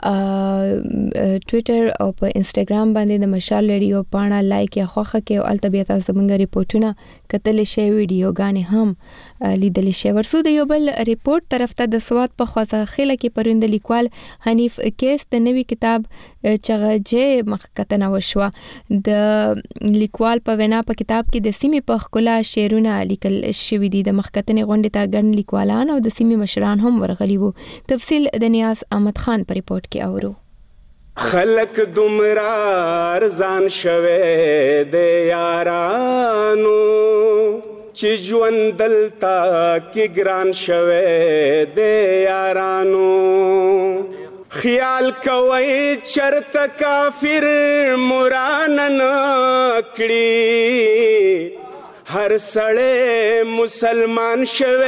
ټوئیټر او په انسټاګرام باندې د مشال ریډیو پاڼه لایک یا خوښه کړئ او البته بیا تاسو زموږ ریپورتونه کتل شئ، ویډیوګانې هم لیدل شئ. ورسو د یو بل ریپورت طرف ته د سواد په خوازه خله کې پروند لیکوال حنیف کیس د نوي کتاب چغجه مخکتنه وشوه. د لیکوال په وینا په کتاب کې د سیمې په خکلا شعرونه لیکل شوي دي. د مخکتنې غونډې ته ګڼ لیکوالان او د سیمې مشران هم ورغلي وو. تفصیل د نیاز احمد خان په ریپورت کې اورو. خلق دومره ارزان شوه د یارانو چې ژوند دلته کې ګران شوه د یارانو. خیال کوي چرته کافر مران نه کړي، هر سړی مسلمان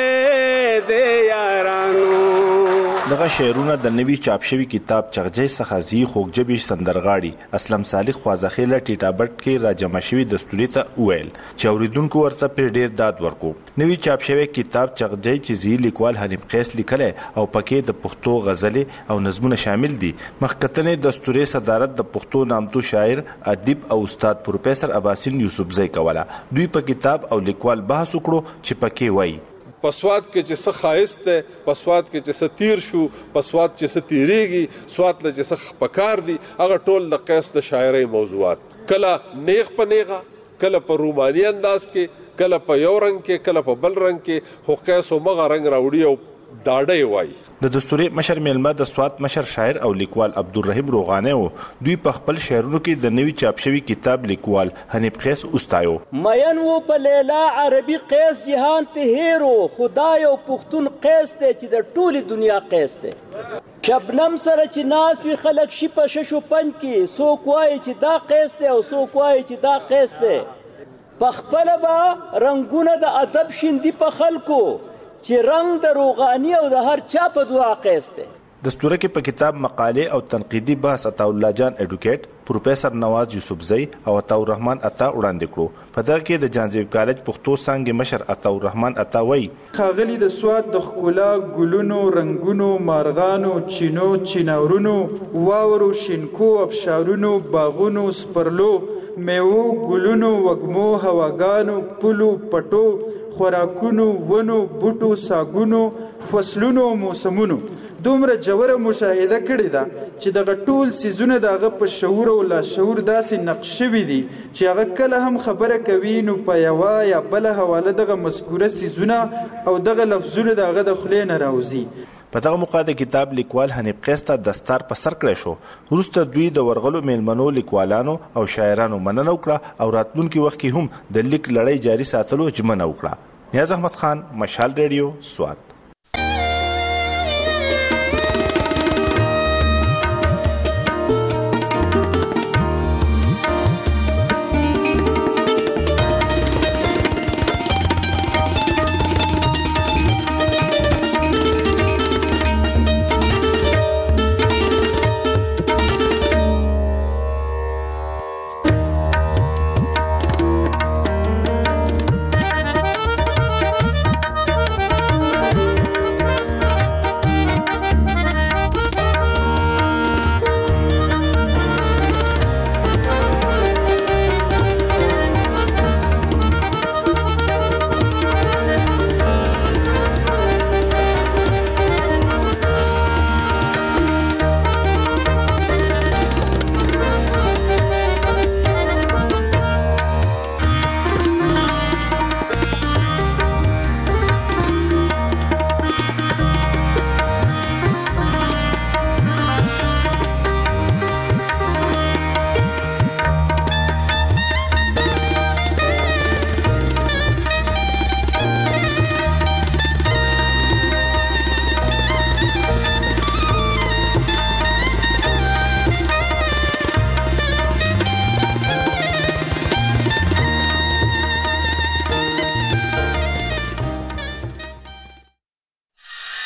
شوه د یارانو. دغه شعرونه د نوي چاپ شوي کتاب چغجه څخه زی خوږجبي سندرغاړي اسلم صالح خوازخیله ټیټابټ کې راجمع شوي دستوري ته ویل چې اوریدونکو ورته پر ډیر داد ورکو. نوي چاپ شوی کتاب چغجه چې زی لیکوال حنیف قیس لیکل او پکې د پښتو غزلې او نظمونه شامل دي. مخکتنې دستوري صدارت د پښتو نامتو شاعر ادیب او استاد پروفیسور اباسین یوسفزئی کوله. دوی په کتاب او لیکوال بحث وکړو چې پکې وایي پسواد کې چې څه خایست ده، پسواد کې چې څه تیر شو، پسواد چې څه تیریږي، سواد له چې څه پکار دي، هغه ټول د قیس د شاعرۍ موضوعات. کله نیغ په نیغه، کله په روماني انداز کې، کله په یو رنگ کې، کله په بل رنگ کې، خو قیس او مغه رنگ راوړي او داړې وایي. د دستوري مشر میلمه د سواد مشر شاعر او لیکوال عبدالرحیم روغانه و. دوی په خپل شعرونو کې د نوي چاپ شوي کتاب لیکوال حنیف قیس استایو. مین و په لیلا عربي قیس جهان ته هیرو، خدای او پښتون قیس ته چې د ټولي دنیا قیس ته. شبنم سره چې ناس وی خلک شي په ششو پنځ کې، څوک وایي چې دا قیس ته او څوک وایي چې دا قیس ته. په خپل به رنگونه د ادب شیندي په خلکو چې رنگ د روغانی او د هر چا په دعا قیس دی. دستوره کې په کتاب مقاله او تنقیدي بحث عطا الله جان اډوکیټ، پروفیسور نواز یوسفزئی او عطا الرحمن عطا وړاندې کړو. په دغه کې د جانزیب کالج پښتو څانګې مشر عطا الرحمن عطا وایي ښاغلي د سواد د ښکلا ګلونو، رنګونو، مارغانو، چینو، چیناورونو، واورو، شینکو، ابشارونو، باغونو، سپرلو، میوو، ګلونو، وږمو، هواګانو، پلو، پټو، خوراکونو، ونو، بوټو، ساګونو، فصلونو او موسمونو دومره جوړه مشاهده کړې ده چې دغه ټول سيزونه دغه په شعور او لاشعور داسې نقش شوي دي چې هغه کله هم خبره کوي نو په یوه یا بله حواله دغه مذکوره سيزونه او دغه لفظونه دغه د خولې نه راوځي. په دغه موقع د کتاب لیکوال حنیف قیس ته دستار په سر کړی شو. وروسته دوی د ورغلو میلمنو لیکوالانو او شاعرانو مننه وکړه او راتلونکي وخت کې هم د لیک لړۍ جاري ساتلو ژمنه وکړه. نیاز احمد خان، مشال ریډیو، سوات.